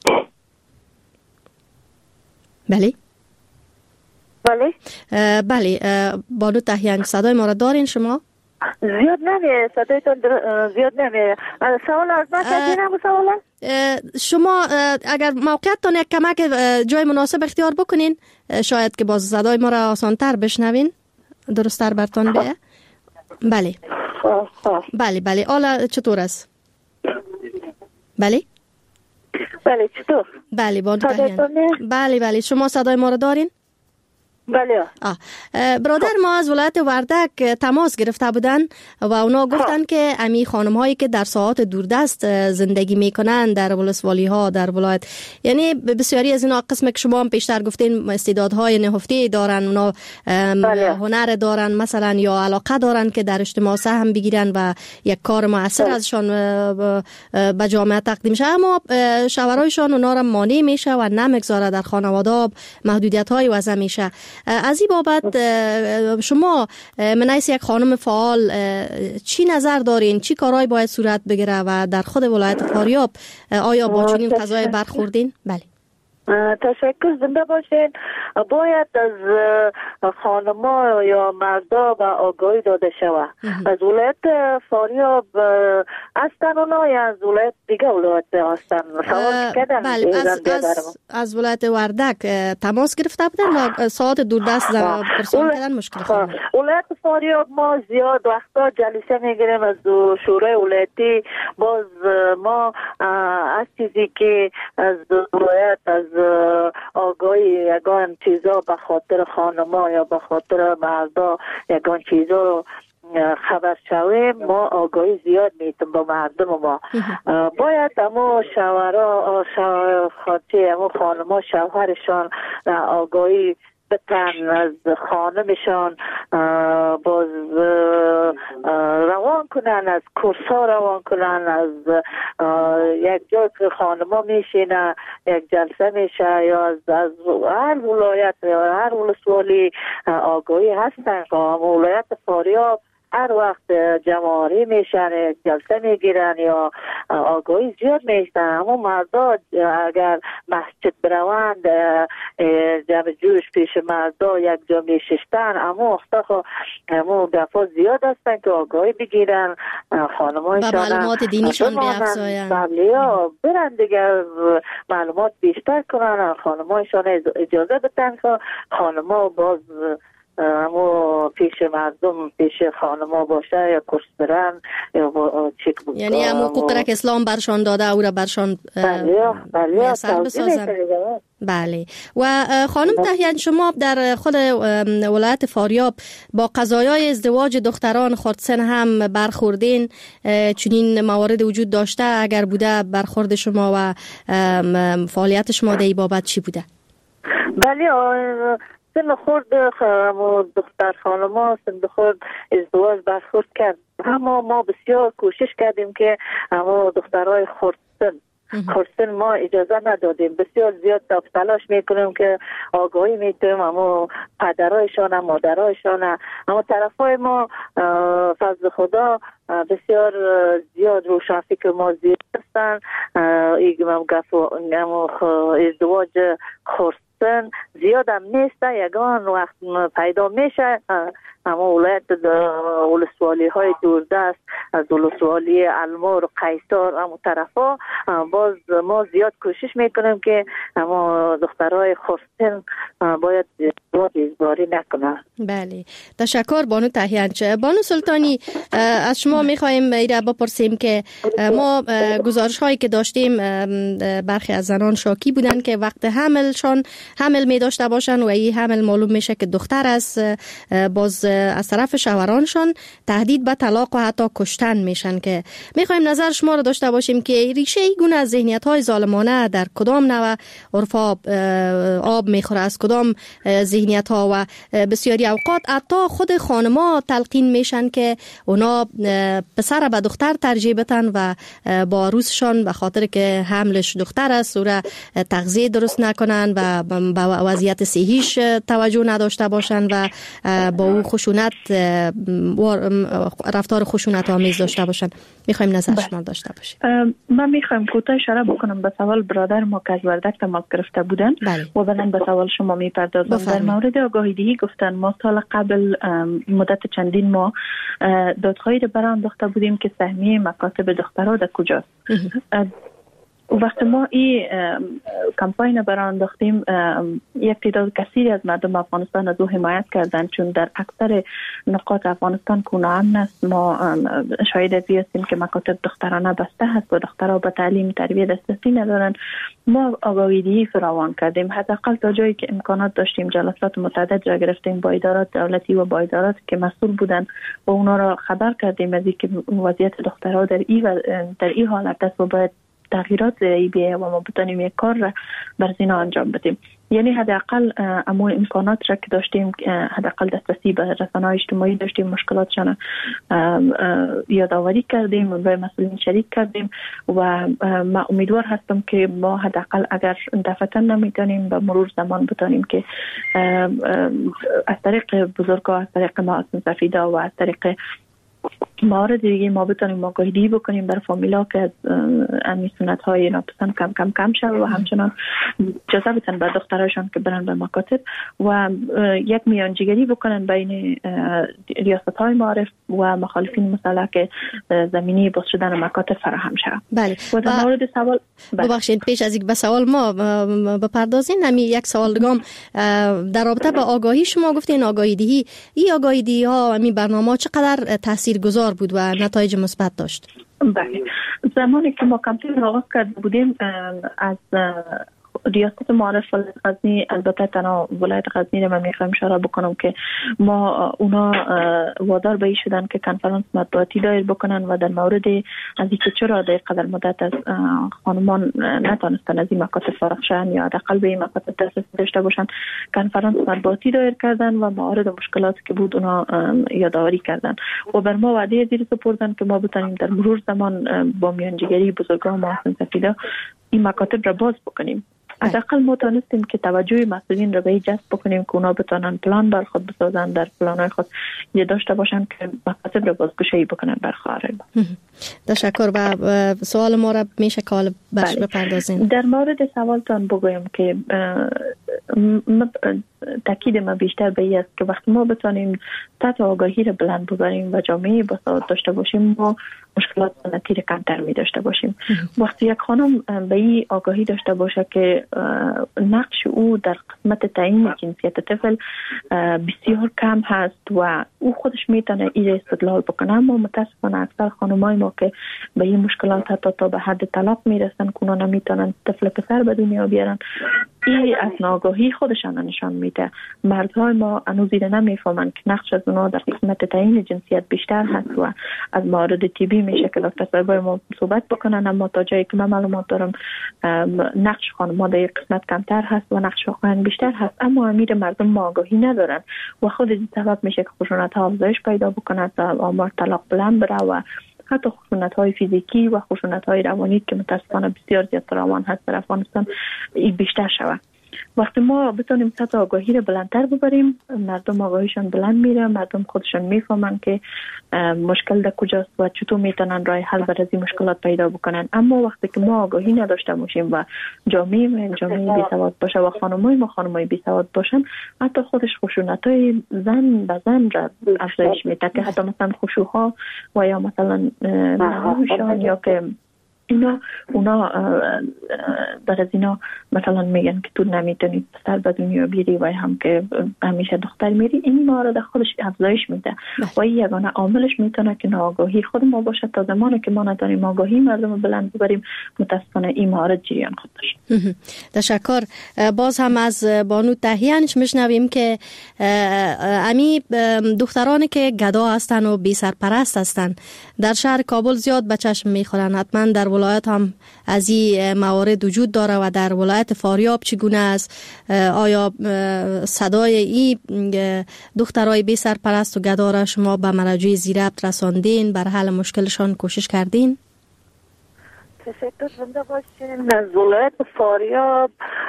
بله بله بله بانو تهیان صدای ما را دارین شما؟ زیاد نمیه صدایتون زیاد نمیه. سوال از من کردین همون سوال؟ شما اگر موقعیتتان یک کمک جای مناسب اختیار بکنین شاید که باز صدای ما را آسانتر بشنوین، درست‌تر برتان بیه. بله بله بله حالا چطور است؟ بله بله چطور؟ بله بانو تهیان بله بله شما صدای ما را دارین؟ بله. آه. برادر ما از ولایت وردک تماس گرفته بودن و اونا گفتن که امی خانم هایی که در ساعات دوردست زندگی میکنن در ولسوالی ها در ولایت، یعنی بسیاری از اینا قسم که شما هم پیشتر گفتین استعدادهای نهفته دارن، اونا بله. هنر دارن مثلا یا علاقه دارن که در اجتماع سهم بگیرن و یک کار مؤثر بله. ازشان به جامعه تقدیم شه، اما شوهرایشان اونا را مانع میشه و نمیگذاره در خانواده محدودیت های وضع میشه. از این بابت شما من حیث یک خانم فعال چی نظر دارین؟ چی کارهایی باید صورت بگیره و در خود ولایت فاریاب آیا با چنین قضایی برخوردین؟ بله تشکر، زنده باشین. باید از خانما یا مردا به آگاهی داده شود. از ولایت فاریاب هستن اونا یا از ولایت دیگه ولایت هستن؟ بله، از, از, از ولایت وردک تماس گرفته بودن و ساعت دوردست پرسان کردن مشکل خانم. ولایت فاریاب ما زیاد وقتا جلسه میگیریم از شورای ولایتی. باز ما از چیزی که از ولایت از آگاهی یگان چیزا به خاطر خانما یا به خاطر مردا یگان چیزا رو خبر شویم، ما آگاهی زیاد میتیم با مردم ما. باید امو شوهرها خاطی امو خانما شوهرشان آگاهی بتن از خانمشان، باز روان کنن، از کورس ها روان کنن، از یک جا که خانما میشینه یک جلسه میشه یا از, از هر ولایت یا هر ولسوالی آگاهی هستن که ولایت فاریاب هر وقت جمعاری میشن جلسه میگیرن یا آگاهی زیاد میشن. اما مردا اگر مسجد بروند جمع جوش پیش مردا یک جا میششتن، اما اختخوا اما گفا زیاد هستن که آگاهی بگیرن، خانمایشان با معلومات دینیشان بیافزاین، بله برن دیگر معلومات بیشتر کنن، خانمایشان اجازه بدن که خانما باز اما پیش مردم پیش خانما باشه یا کورس برن یا چیک بود، یعنی همون حقوق که اسلام برشان داده او را برشان میسر بسازن. بله. و خانم تهیان، شما در خود ولایت فاریاب با قضایای ازدواج دختران خردسن هم برخوردین؟ چنین موارد وجود داشته؟ اگر بوده برخورد شما و فعالیت شما در این بابت چی بوده؟ بله، سن خورد دختر خانما سن خورد ازدواج برخورد کرد. اما ما بسیار کوشش کردیم که اما دخترای خردسن خردسن ما اجازه ندادیم. بسیار زیاد تلاش میکنیم که آگاهی میتیم اما پدرایشان مادرایشان، اما طرفای ما فضل خدا بسیار زیاد روشنفکر ما زیاد هستن. ایگم گفت ازدواج خردسن زیاد هم نیسته، یگان وقت پیدا میشه اما ولایت ولسوالی های دوردست از ولسوالی المور و قیصار اما طرفا باز ما زیاد کوشش میکنیم که اما دخترای خردسن باید ازدواج نکنن. بله، تشکر بانو تهیانچه. بانو سلطانی، از شما میخوایم ایره بپرسیم که ما گزارش هایی که داشتیم برخی از زنان شاکی بودن که وقت حملشان حمل می داشته باشن و این حمل معلوم میشه که دختر است، باز از طرف شوهرانشان تهدید به طلاق و حتی کشتن میشن. که میخوایم نظر شما رو داشته باشیم که ریشه ای گونه از ذهنیت های ظالمانه در کدام نوع عرف آب میخوره، از کدام ذهنیت ها، و بسیاری اوقات حتی خود خانما تلقین میشن که اونا پسر به دختر ترجیح بدن و با عروسشان به خاطر که حملش دختر است او را تغذیه درست نکنن و به وضعیت صحیش توجه نداشته باشن و با او خشونت رفتار خشونت آمیز داشته باشن. میخوایم نظر شما داشته باشید. من میخوایم کوتاه اشاره بکنم به سوال برادر ما که از وردک تماس گرفته بودن. بله. و بعدن به سوال شما میپردازم. در مورد آگاهی دهی گفتن ما سال قبل مدت چندین ماه دادخواهی رو برای انداخته بودیم که سهمیه مکاتب دخترها در کجاست. وقتی ما این کمپاین برای انداختیم یک تعداد کثیری از مردم افغانستان از او حمایت کردند، چون در اکثر نقاط افغانستان که ناامن است ما شاهد از هستیم که مکاتب دخترانه بسته هست و دخترها به تعلیم تربیت دسترسی ندارند. ما آگاهی فراوان کردیم، حداقل تا جایی که امکانات داشتیم جلسات متعدد را گرفتیم با ادارات دولتی و با ادارات که مسئول بودند و اونا را خبر کردیم از اینکه وضعیت دخترها در این در این حالت است و باید تغییرات ای بیه و ما بتانیم یک کار را بر زینا انجام بدیم. یعنی حداقل امو امکانات را که داشتیم، حداقل دسترسی به رسانه‌های اجتماعی داشتیم، مشکلاتشان یادآوری کردیم و به مسئولین شریک کردیم و ما امیدوار هستم که ما حداقل اگر دفعتا نمیتونیم به مرور زمان بتانیم که از طریق بزرگا، از طریق معاصم سفیدا و از طریق موارد دیگه ما بتونیم آگاهی بکنیم در فامیلا که امی سنت های ناپسند کم کم کم شد و همچنان اجازه بدن به دختراشون که برن به مکاتب و یک میانجیگری بکنن بین ریاست های معارف و مخالفین مسلح که زمینی باز شدن مکاتب فراهم شد. بله. و در مورد سوال ببخشید پیش از اینکه به سوال ما بپردازین، همین یک سوال دیگه در رابطه با آگاهی شما گفتین آگاهی دهی، این آگاهی دهی ها همین برنامه چقدر تاثیرگذار بود و نتایج مثبت داشت؟ بله، زمانی که ما کمپین آغاز کرده بودیم از ریاست معارف ولایت غزنی، البته تنها ولایت غزنی رو من میخوام اشاره بکنم که ما اونا وادار به این شدن که کنفرانس مطبوعاتی دایر بکنن و در مورد از اینکه چرا در قدر مدت از خانمان نتونستن از این مکاتب فارغ شن یا حداقل به این مکاتب دسترسی داشته باشن، کنفرانس مطبوعاتی دایر کردن و موارد و مشکلاتی که بود اونا یادآوری کردن و بر ما وعده زیر سپردن که ما بتونیم در مرور زمان با میانجیگری بزرگان محسن سفیده این مکاتب را باز بکنیم. حداقل ما تونستیم که توجه مسئولین را به جذب بکنیم که اونا بتونن پلان بر خود بسازن، در پلان‌های خود یه داشته باشن که مکاتب را بازگشایی بکنن بر خارج. تشکر. و سوال ما را میشه کال بخش بپردازین. در مورد سوالتان بگویم که تاکید ما بیشتر به این است که وقتی ما بتونیم سطح آگاهی را بلند ببریم و جامعه بساط داشته باشیم، ما مشکلات سنتی را کمتر می داشته باشیم. وقتی یک خانم به این آگاهی داشته باشه که نقش او در قسمت تعیین جنسیت طفل بسیار کم هست و او خودش میتونه این استدلال بکنه، اما متاسفانه اکثر خانمای ما که به این مشکلات حتی تا به حد طلاق میرسن که اونا نمیتونن طفل پسر به دنیا بیارن، این از ناآگاهی خودشان نشان میده. مردهای ما هنوز دیده نمیفهمن که نقش از اونا در قسمت تعیین جنسیت بیشتر هست و از موارد طبی میشه که دکتر صاحبای ما صحبت بکنن، اما تا جایی که من معلومات دارم نقش خانم‌ها در قسمت کمتر هست و نقش آقایان بیشتر هست، اما امیر مردم ما آگاهی ندارن و خود این سبب میشه که خشونت‌ها افزایش پیدا بکنه و آمار طلاق بلند بره و حتی خشونت‌های فیزیکی و خشونت‌های روانی که متاسفانه بسیار زیاد فراوان هست در افغانستان این بیشتر شود. وقتی ما بتونیم سطح آگاهی رو بلندتر ببریم، مردم آگاهیشان بلند میره، مردم خودشان میفهمن که مشکل در کجاست و چطور میتونن راه حل برای این مشکلات پیدا بکنن. اما وقتی که ما آگاهی نداشته باشیم و جامعه ما جامعه بی‌سواد باشه و خانمای ما خانمای بی‌سواد باشن، حتی خودش خشونت‌های زن به زن را افزایش میده که حتی مثلا خشوها و یا مثلا نهایشان یا که اینا اونا بر از اینا مثلا میگن که تو نمیتونی پسر به دنیا بیاری و هم که همیشه دختر میری، این موارد خودش افزایش میده و این یگانه عاملش میتونه که ناآگاهی خود ما باشه. تا زمانی که ما نداریم آگاهی مردم بلند ببریم، متاسفانه این موارد جریان خود داشت. تشکر. باز هم از بانو تهیانش میشنویم که امی دخترانی که گدا هستن و بی سرپرست هستن در شهر کابل زیاد به چشم میخورن، حتما در ولایت هم از این موارد وجود داره و در ولایت فاریاب چگونه است؟ آیا صدای این دخترای بی سرپرست و گدا را شما به مراجع ضبط رساندین؟ بر حل مشکلشان کوشش کردین؟ تشکر. زنده باشین. از ولایت فاریاب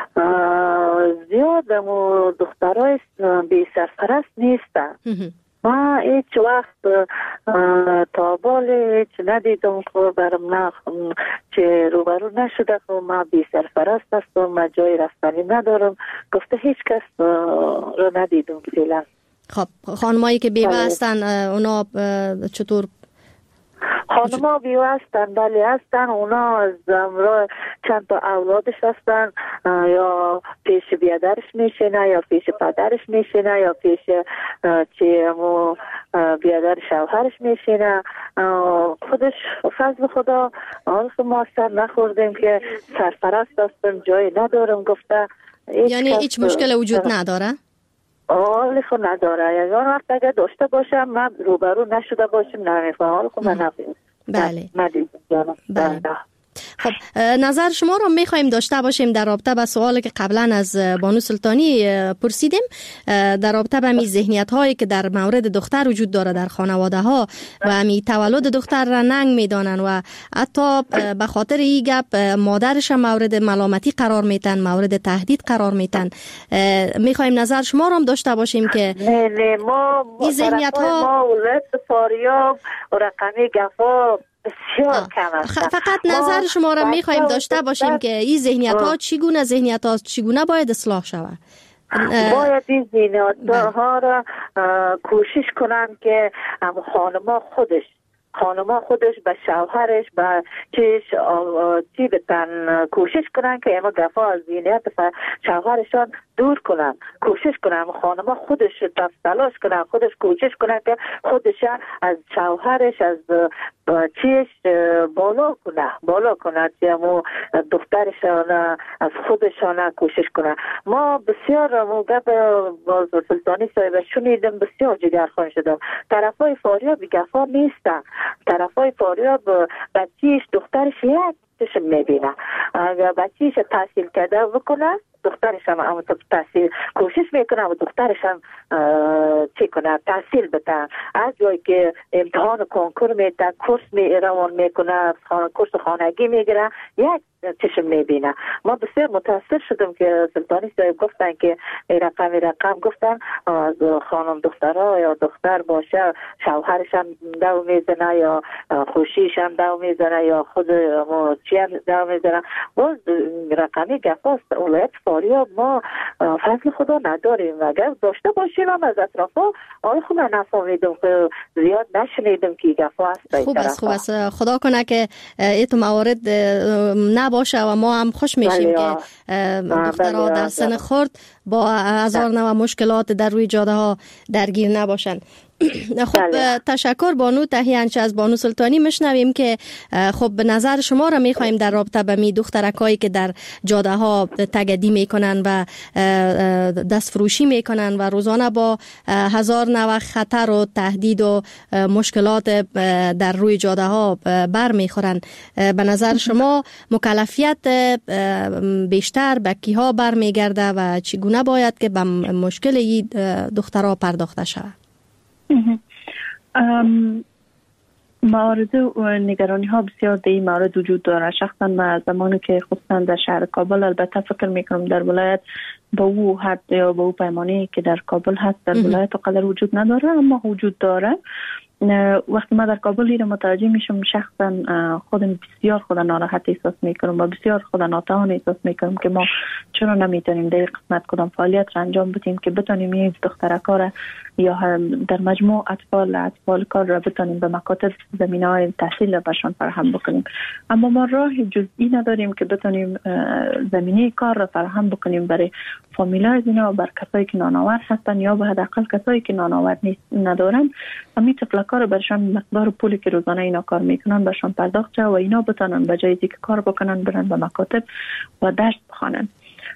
زیاد دخترای بی سرپرست نیستن. ما هیچ وقت تا بال هیچ ندیدم که برم نه چه روبرو نشده که ما بی سرپرست هستم، ما جای رفتنی ندارم، گفته هیچ کس رو ندیدم فعلا. خب خانمایی که بیوه هستن اونا چطور؟ خانم‌ها بیوه هستن، بله هستن، اونا از امرای چند تا اولادش هستن، یا پیش بیادرش میشینه یا پیش پدرش میشینه یا پیش چه مو بیادر شوهرش میشینه. خودش فضل خدا حال ما سر نخوردیم که سرپرست هستم، جای ندارم گفته. یعنی هیچ مشکل وجود نداره؟ حال خود نداره، یعنی وقت اگر داشته باشم من روبرو نشده باشم نمیفهم، حال خود من نفیم. بله. ندیدم جانم. بله. خب نظر شما رو میخوایم داشته باشیم در رابطه با سوالی که قبلا از بانو سلطانی پرسیدیم در رابطه با می ذهنیت هایی که در مورد دختر وجود داره در خانواده ها و می تولد دختر را ننگ میدانن و حتی به خاطر این گپ مادرش مورد ملامتی قرار میتن، مورد تهدید قرار میتن. میخوایم نظر شما رو هم داشته باشیم که نه نه ما این ذهنیت ها ما ولایت فاریاب و رقمی گفا بسیار کم است. فقط نظر شما را میخوایم داشته باشیم که این ذهنیت ها چگونه ذهنیت ها چگونه باید اصلاح شود. باید این ذهنیت ها را کوشش کنن که خانما خودش خانما خودش به شوهرش به چیش چی بتن کوشش کنن که اما گفا از ذهنیت شوهرشان دور کنن، کوشش کنن خانما خودش تلاش کنن، خودش کوشش کنن که خودش از شوهرش از چیش بالا کنه بالا کنه که مو دخترشان از خودشان کوشش کنن. ما بسیار موقع باز سلطانی صاحب شنیدم بسیار جگرخوان شدم. طرفای فاریاب گفا نیستن، طرفای فاریاب بچیش دخترش یک چشم میبینه، اگر بچیش تحصیل کرده بکنه دخترش هم اما تحصیل کوشش میکنه و دخترش هم چی کنه تحصیل بتن. از جایی که امتحان کنکور میده کورس می روان میکنه کورس خانگی میگیره یک چشم میبینه. ما بسیار متاثر شدم که سلطانی صاحب گفتن که رقم رقم گفتن از خانم دخترها یا دختر باشه شوهرش هم دو میزنه یا خوشیش هم دو میزنه یا خود چی هم دو میزنه. باز رقمی گفاست ولایت فاریاب ما فضل خدا نداریم و اگر داشته باشیم هم از اطرافا آیا خود نفهمیدم که زیاد نشنیدم که گفا هست. خوب است خوب است خدا کنه که ایتو موارد نباشه و ما هم خوش میشیم که دخترها در سن خرد با هزار نوع مشکلات در روی جاده ها درگیر نباشن. خب تشکر بانو تهیانچه از بانو سلطانی. میشنویم که خب به نظر شما را میخوایم در رابطه به می دخترکایی که در جاده ها تگدی میکنن و دست فروشی میکنن و روزانه با هزار نوع خطر و تهدید و مشکلات در روی جاده ها بر میخورن. به نظر شما مکلفیت بیشتر به کیها بر میگرده و چگونه باید که به مشکل این دخترها پرداخته شود؟ موارد و نگرانی ها بسیار در این مورد وجود داره. شخصا من زمانی که خصوصا در شهر کابل البته فکر میکنم در ولایت با او حد یا با او پیمانی که در کابل هست در ولایت قدر وجود نداره اما وجود داره. وقتی من در کابل ایره متوجه میشم شخصا خودم بسیار خود ناراحت احساس میکنم و بسیار خود ناتوان احساس میکنم که ما چرا نمیتونیم در قسمت کدام فعالیت را انجام بدیم که بتونیم این دخترکا را یا در مجموع اطفال اطفال کار را بتونیم به مکاتب زمینه‌های تحصیل بهشان فراهم بکنیم. اما ما راه جزئی نداریم که بتونیم زمینه کار را فراهم بکنیم برای فامیلای اینا و بر کسایی که نانآور هستن یا به حداقل کسایی که نانآور نیست ندارن همین طفلکا رو برشان مقدار پولی که روزانه اینا کار میکنن برشان پرداخت شد و اینا بتونن به جای اینکه کار بکنن برن به مکاتب و درس بخوانن.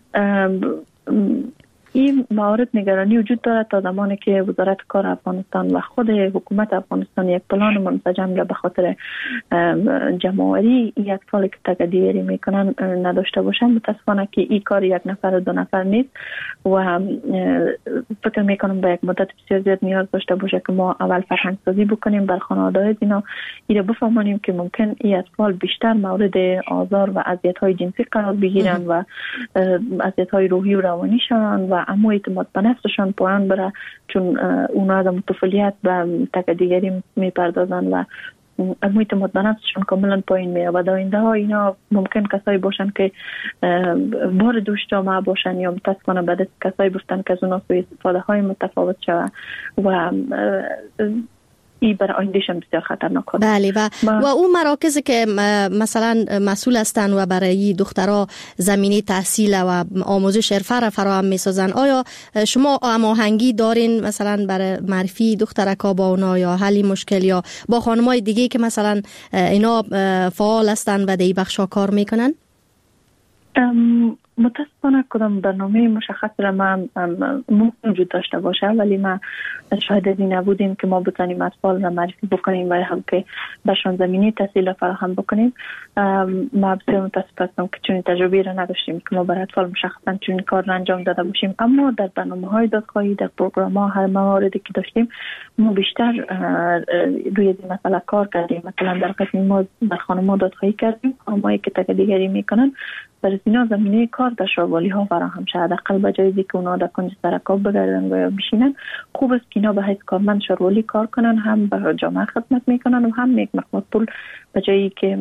این موارد نگرانی وجود دارد تا زمانی که وزارت کار افغانستان و خود حکومت افغانستان یک پلان منسجم را به خاطر جمع‌آوری یک اطفال که تگدیری میکنن نداشته باشن. متاسفانه که این کار یک نفر دو نفر نیست و فکر میکنم به یک مدت بسیار زیاد نیاز داشته باشه که ما اول فرهنگ سازی بکنیم بر خانواده‌های اینا اینا بفهمونیم که ممکن این اطفال بیشتر مورد آزار و اذیت‌های جنسی قرار بگیرن و اذیت‌های روحی و روانی شوند و اما اعتماد به نفسشان پایین بره چون اونا از طفولیت به تکدیگری میپردازن و از اعتماد به نفسشان کاملا پایین میره و در آینده ها اینا ممکن کسایی باشن که بار دوش جامعه باشن یا متاسفانه بعد کسایی بفتن که از اونا سوی استفاده های متفاوت شود و ای برای آیندهشان بسیار خطرناک است. بله و و اون مراکزی که مثلا مسئول هستند و برای دخترها زمینه تحصیل و آموزش حرفه را فراهم می‌سازند، آیا شما هماهنگی دارین مثلا برای معرفی دخترکا با اونا یا حل مشکل یا با خانمای دیگه که مثلا اینا فعال هستند و در این بخشا کار میکنن؟ متاسفانه کدام برنامه مشخص را من ممکن وجود داشته باشه، ولی ما شاهد از این نبودیم که ما بتانیم اطفال را معرفی بکنیم و هم که برشان زمینی تحصیل فراهم بکنیم. ما بسیار متاسف هستم که چون تجربه را نداشتیم که ما برای اطفال مشخصا چون کار را انجام داده باشیم، اما در برنامه های دادخواهی، در پروگرام ها، هر مواردی که داشتیم ما بیشتر روی این مسئله کار کردیم. مثلا در قسم ما در خانم‌ها دادخواهی کردیم، خانم‌هایی که تکدیگری میکنن برای اینا زمینه کار در شاروالی ها فراهم شد. حداقل به جای که اونا در کنج سرکاب بگردن و یا بشینن، خوب است که اینا به حیث کارمند شاروالی کار کنن، هم به جامعه خدمت میکنن و هم یک مقدار پول به جایی که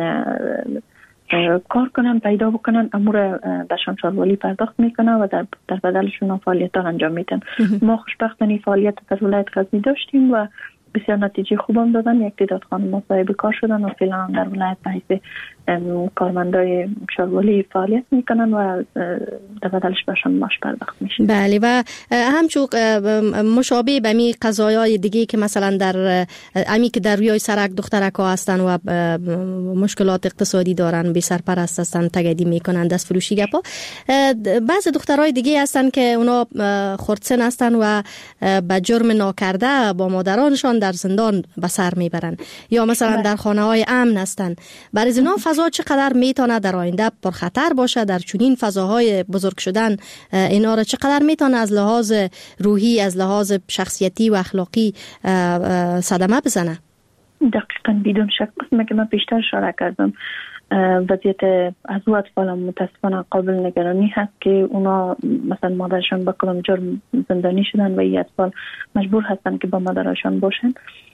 کار کنن پیدا بکنن امور برشان شاروالی پرداخت میکنن و در در بدلشون فعالیت ها انجام میدن. ما خوشبختانه فعالیت در ولایت غزنی داشتیم و بسیار نتیجه خوبم دادن. یک تعداد خانم صاحب کار شدن و فعلا هم در ولایت به حیث کارمندای شاروالی فعالیت میکنن و در بدلش برشان معاش پرداخت میشه. بله، و همچون مشابه به می قضایای دیگه که مثلا در امی که در روی سرک دخترک ها هستن و مشکلات اقتصادی دارن، بی سرپرست هستن، تگدی میکنن، دست فروشی گپا، بعض دخترای دیگه هستن که اونا خردسن هستن و به جرم ناکرده با مادرانشان در زندان به سر میبرن، یا مثلا در خانه های امن هستن. برای اینا فضا چقدر میتونه در آینده پرخطر باشه؟ در چنین فضاهای بزرگ شدن اینا را چقدر میتونه از لحاظ روحی، از لحاظ شخصیتی و اخلاقی صدمه بزنه؟ دقیقاً بدون شک. قسمه که من بیشتر اشاره کردم، وضعیت از او اطفال متاسفانه قابل نگرانی هست که اونا مثلا مادرشان با کدام جرم زندانی شدن و این اطفال مجبور هستن که با مادرشان باشن.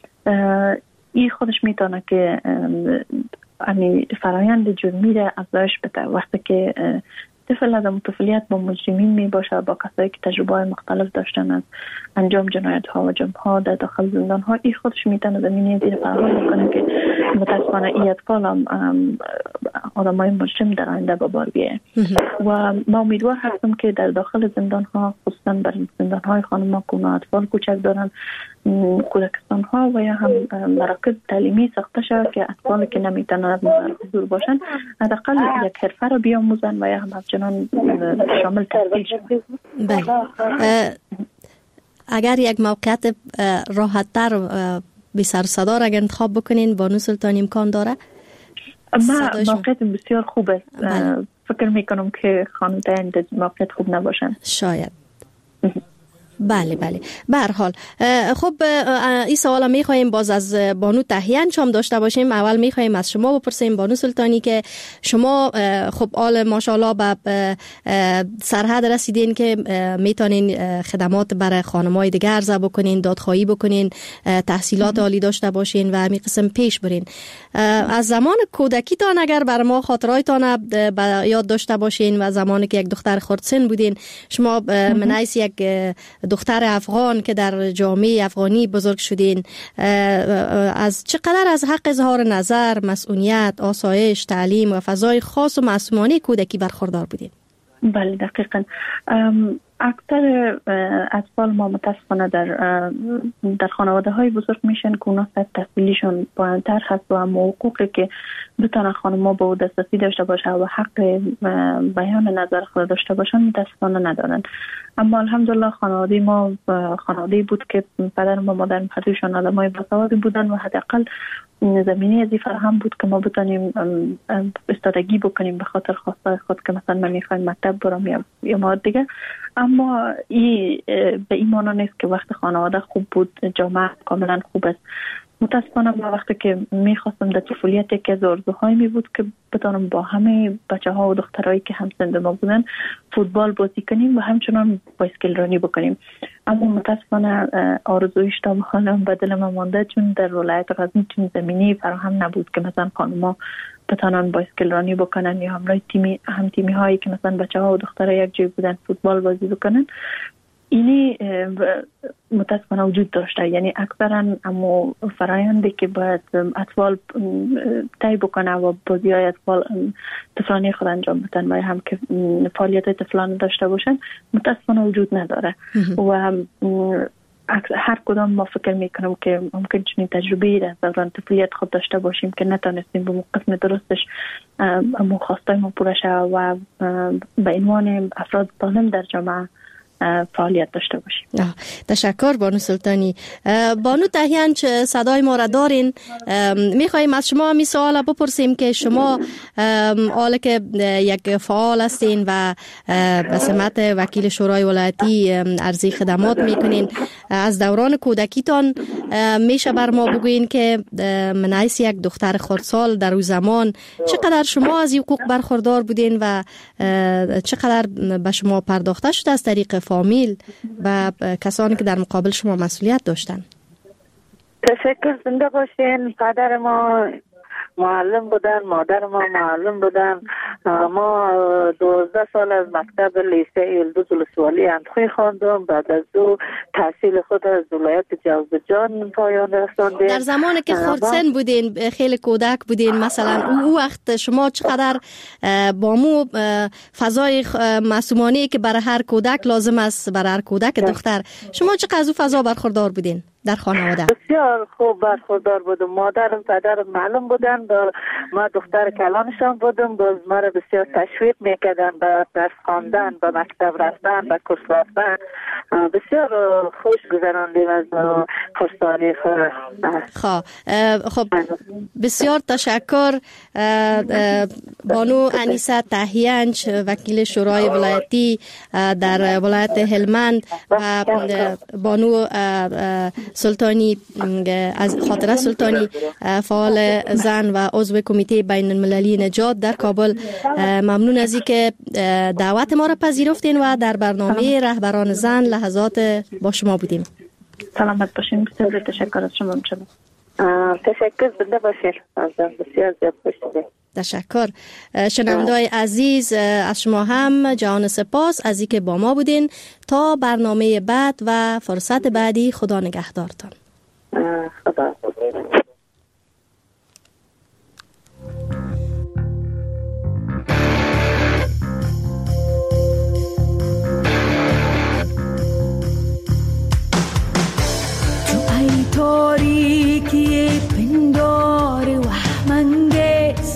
این خودش میتونه که یعنی فرایند جرمی را افزایش بده. وقتی که طفل از طفولیت با مجرمین می باشه، با کسایی که تجربه مختلف داشتن از انجام جنایت ها و جرم ها در داخل زندان ها، این خودش میتونه زمینه زیر فراهم میکنه که متاسفانه این اطفال هم آدم های مجرم در آینده به بار بیایه. و ما امیدوار هستم که در داخل زندان ها، خصوصا برای زندان های خانم ها که اونا اطفال کوچک دارن، کودکستان ها و یا هم مراکز تعلیمی ساخته شود که اطفالی که نمیتونن از مادر دور باشن حداقل یک حرفه رو بیاموزن و یا هم همچنان شامل تحصیل شود. بله، اگر یک موقعیت راحت تر بی سر صدا را انتخاب بکنین، بانو سلطانی امکان داره؟ ما موقعیت بسیار خوب است. فکر میکنم که خانم تاین موقعیت خوب نباشن. شاید. بله بله. به هر حال خب این سوالا میخوایم باز از بانو تهیان چم داشته باشیم. اول میخوایم از شما بپرسیم بانو سلطانی که شما خب آل ماشاءالله به سرحد رسیدین که میتونین خدمات برای خانمای دیگه عرضه بکنین، دادخواهی بکنین، تحصیلات عالی داشته باشین و همین قسم پیش برین. از زمان کودکیتان اگر بر ما خاطرایتان به یاد داشته باشین و زمانی که یک دختر خردسن بودین، شما من حیث یک دختر افغان که در جامعه افغانی بزرگ شدین، از چقدر از حق اظهار نظر، مسئولیت، آسایش، تعلیم و فضای خاص و معصومانه کودکی برخوردار بودین؟ بله دقیقاً. اکثر اطفال ما متاسفانه در در خانواده های بزرگ میشن که اونا سطح تحصیلیشون پایین‌تر هست و هم حقوقی که بتونن خانم‌ها به دسترسی داشته باشه و حق بیان نظر خود داشته باشن متاسفانه ندارن. اما الحمدلله خانواده ما خانواده بود که پدر و مادر هردوشون آدمای باسوادی بودن و حداقل زمینه ازی فراهم بود که ما بتونیم استادگی بکنیم به خاطر خواستای خود که مثلا من میخوایم مکتب برم یا یا مواد دیگه. اما ای به این معنا نیست که وقت خانواده خوب بود جامعه کاملا خوب است. متاسفانه ما وقتی که میخواستم در طفولیت یکی از آرزوهای می بود که بتونم با همه بچه ها و دخترایی که همسن ما بودن فوتبال بازی کنیم و همچنان بایسکل رانی بکنیم. اما متاسفانه آرزویش تا حالا به دل من مانده، چون در ولایت غزنی چون زمینی فراهم نبود که مثلا خانم‌ها بتونن بایسکل رانی بکنن یا همراه تیمی هم تیمی هایی که مثلا بچه ها و دخترها یک جای بودن فوتبال بازی بکنن. اینی متاسفانه وجود داشته، یعنی اکثرا اما فرایندی که باید اطفال طی بکنه و بازی های اطفال طفلانی خود انجام بدن و هم که فعالیت طفلان داشته باشن متاسفانه وجود نداره. و هر کدام ما فکر میکنم که ممکن چنین تجربه در دوران طفولیت خود داشته باشیم که نتانستیم به قسم درستش امو خواستای ما پوره شود و به عنوان افراد سالم در جامعه فعالیت داشته باشیم. تشکر بانو سلطانی. بانو تهیانچ صدای ما را دارین. میخواییم از شما می سوال بپرسیم که شما حالا که یک فعال هستین و به سمت وکیل شورای ولایتی عرضی خدمات میکنین، از دوران کودکیتان میشه بر ما بگوین که من حیث یک دختر خردسال در اون زمان چقدر شما از حقوق برخوردار بودین و چقدر به شما پرداخته شده از طریق فامیل و کسانی که در مقابل شما مسئولیت داشتن؟ تشکر، زنده باشین. پدر ما معلم بودن، مادر ما معلم بودن. ما دوازده سال از مکتب لیسه یلدوز ولسوالی اندخوی خواندم. بعد از او تحصیل خود از ولایت جوزجان پایان رساندیم. در زمانی که خردسن بودین، خیلی کودک بودین، مثلا او وقت شما چقدر با مو فضای معصومانه که برای هر کودک لازم است، برای هر کودک دختر، شما چقدر از او فضا برخوردار بودین در خانواده؟ بسیار خوب برخوردار بودم. مادرم پدرم معلم بودن و ما دختر کلانشان بودم. باز ما را بسیار تشویق میکردن به درس خواندن، به مکتب رفتن، به کورس رفتن. بسیار خوش گذراندیم از خردسالی خود. خب خب بسیار تشکر بانو انیسه تهیانچ، وکیل شورای ولایتی در ولایت هلمند، و بانو سلطانی از خاطره سلطانی، فعال زن و عضو کمیته بین المللی نجات در کابل. ممنون از اینکه دعوت ما را پذیرفتین و در برنامه رهبران زن لحظات با شما بودیم. سلامت باشین. بسیار تشکر از شما. تشکر، زنده باشین. بسیار زیاد خوش شدید. تشکر. شنونده‌های عزیز، از شما هم جهان سپاس از اینکه با ما بودین. تا برنامه بعد و فرصت بعدی، خدا نگهدارتان. خدا. تو ای تاریکی پندار وهم‌انگیز،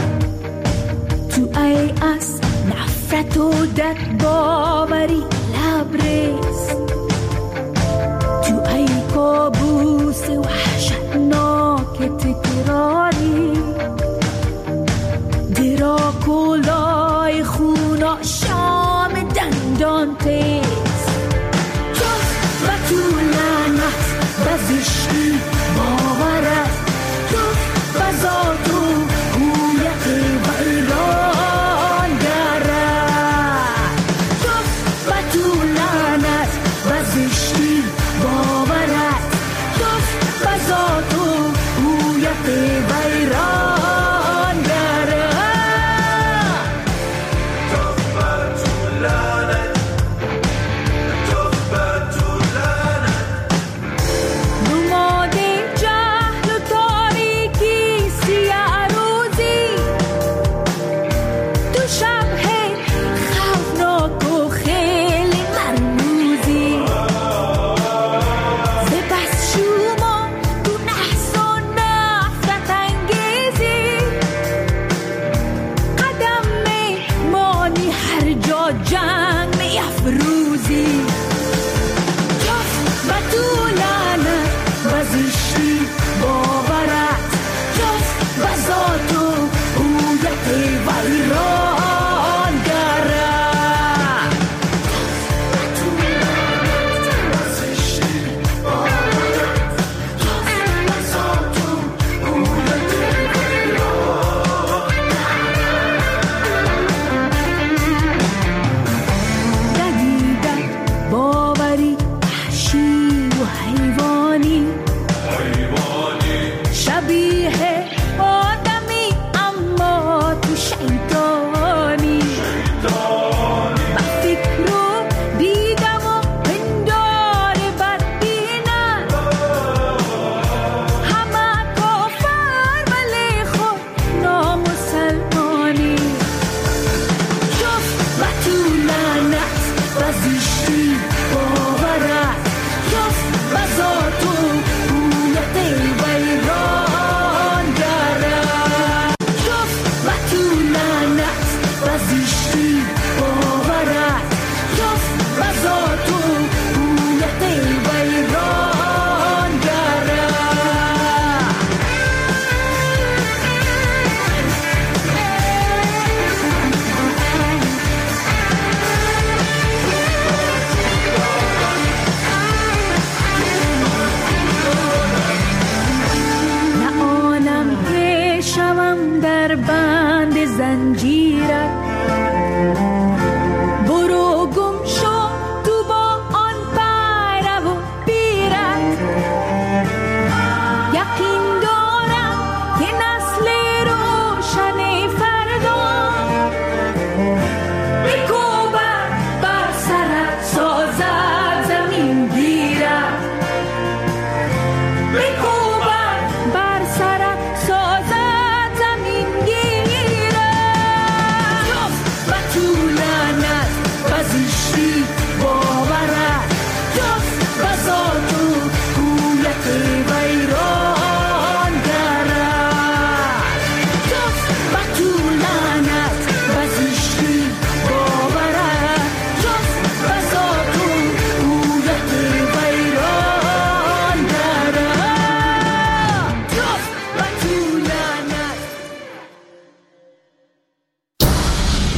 تو ای از نفرت و دد باوری لبریز، تو ای کابوس وحشتناک تکراری، دراکولای خونا شام دندان تیز،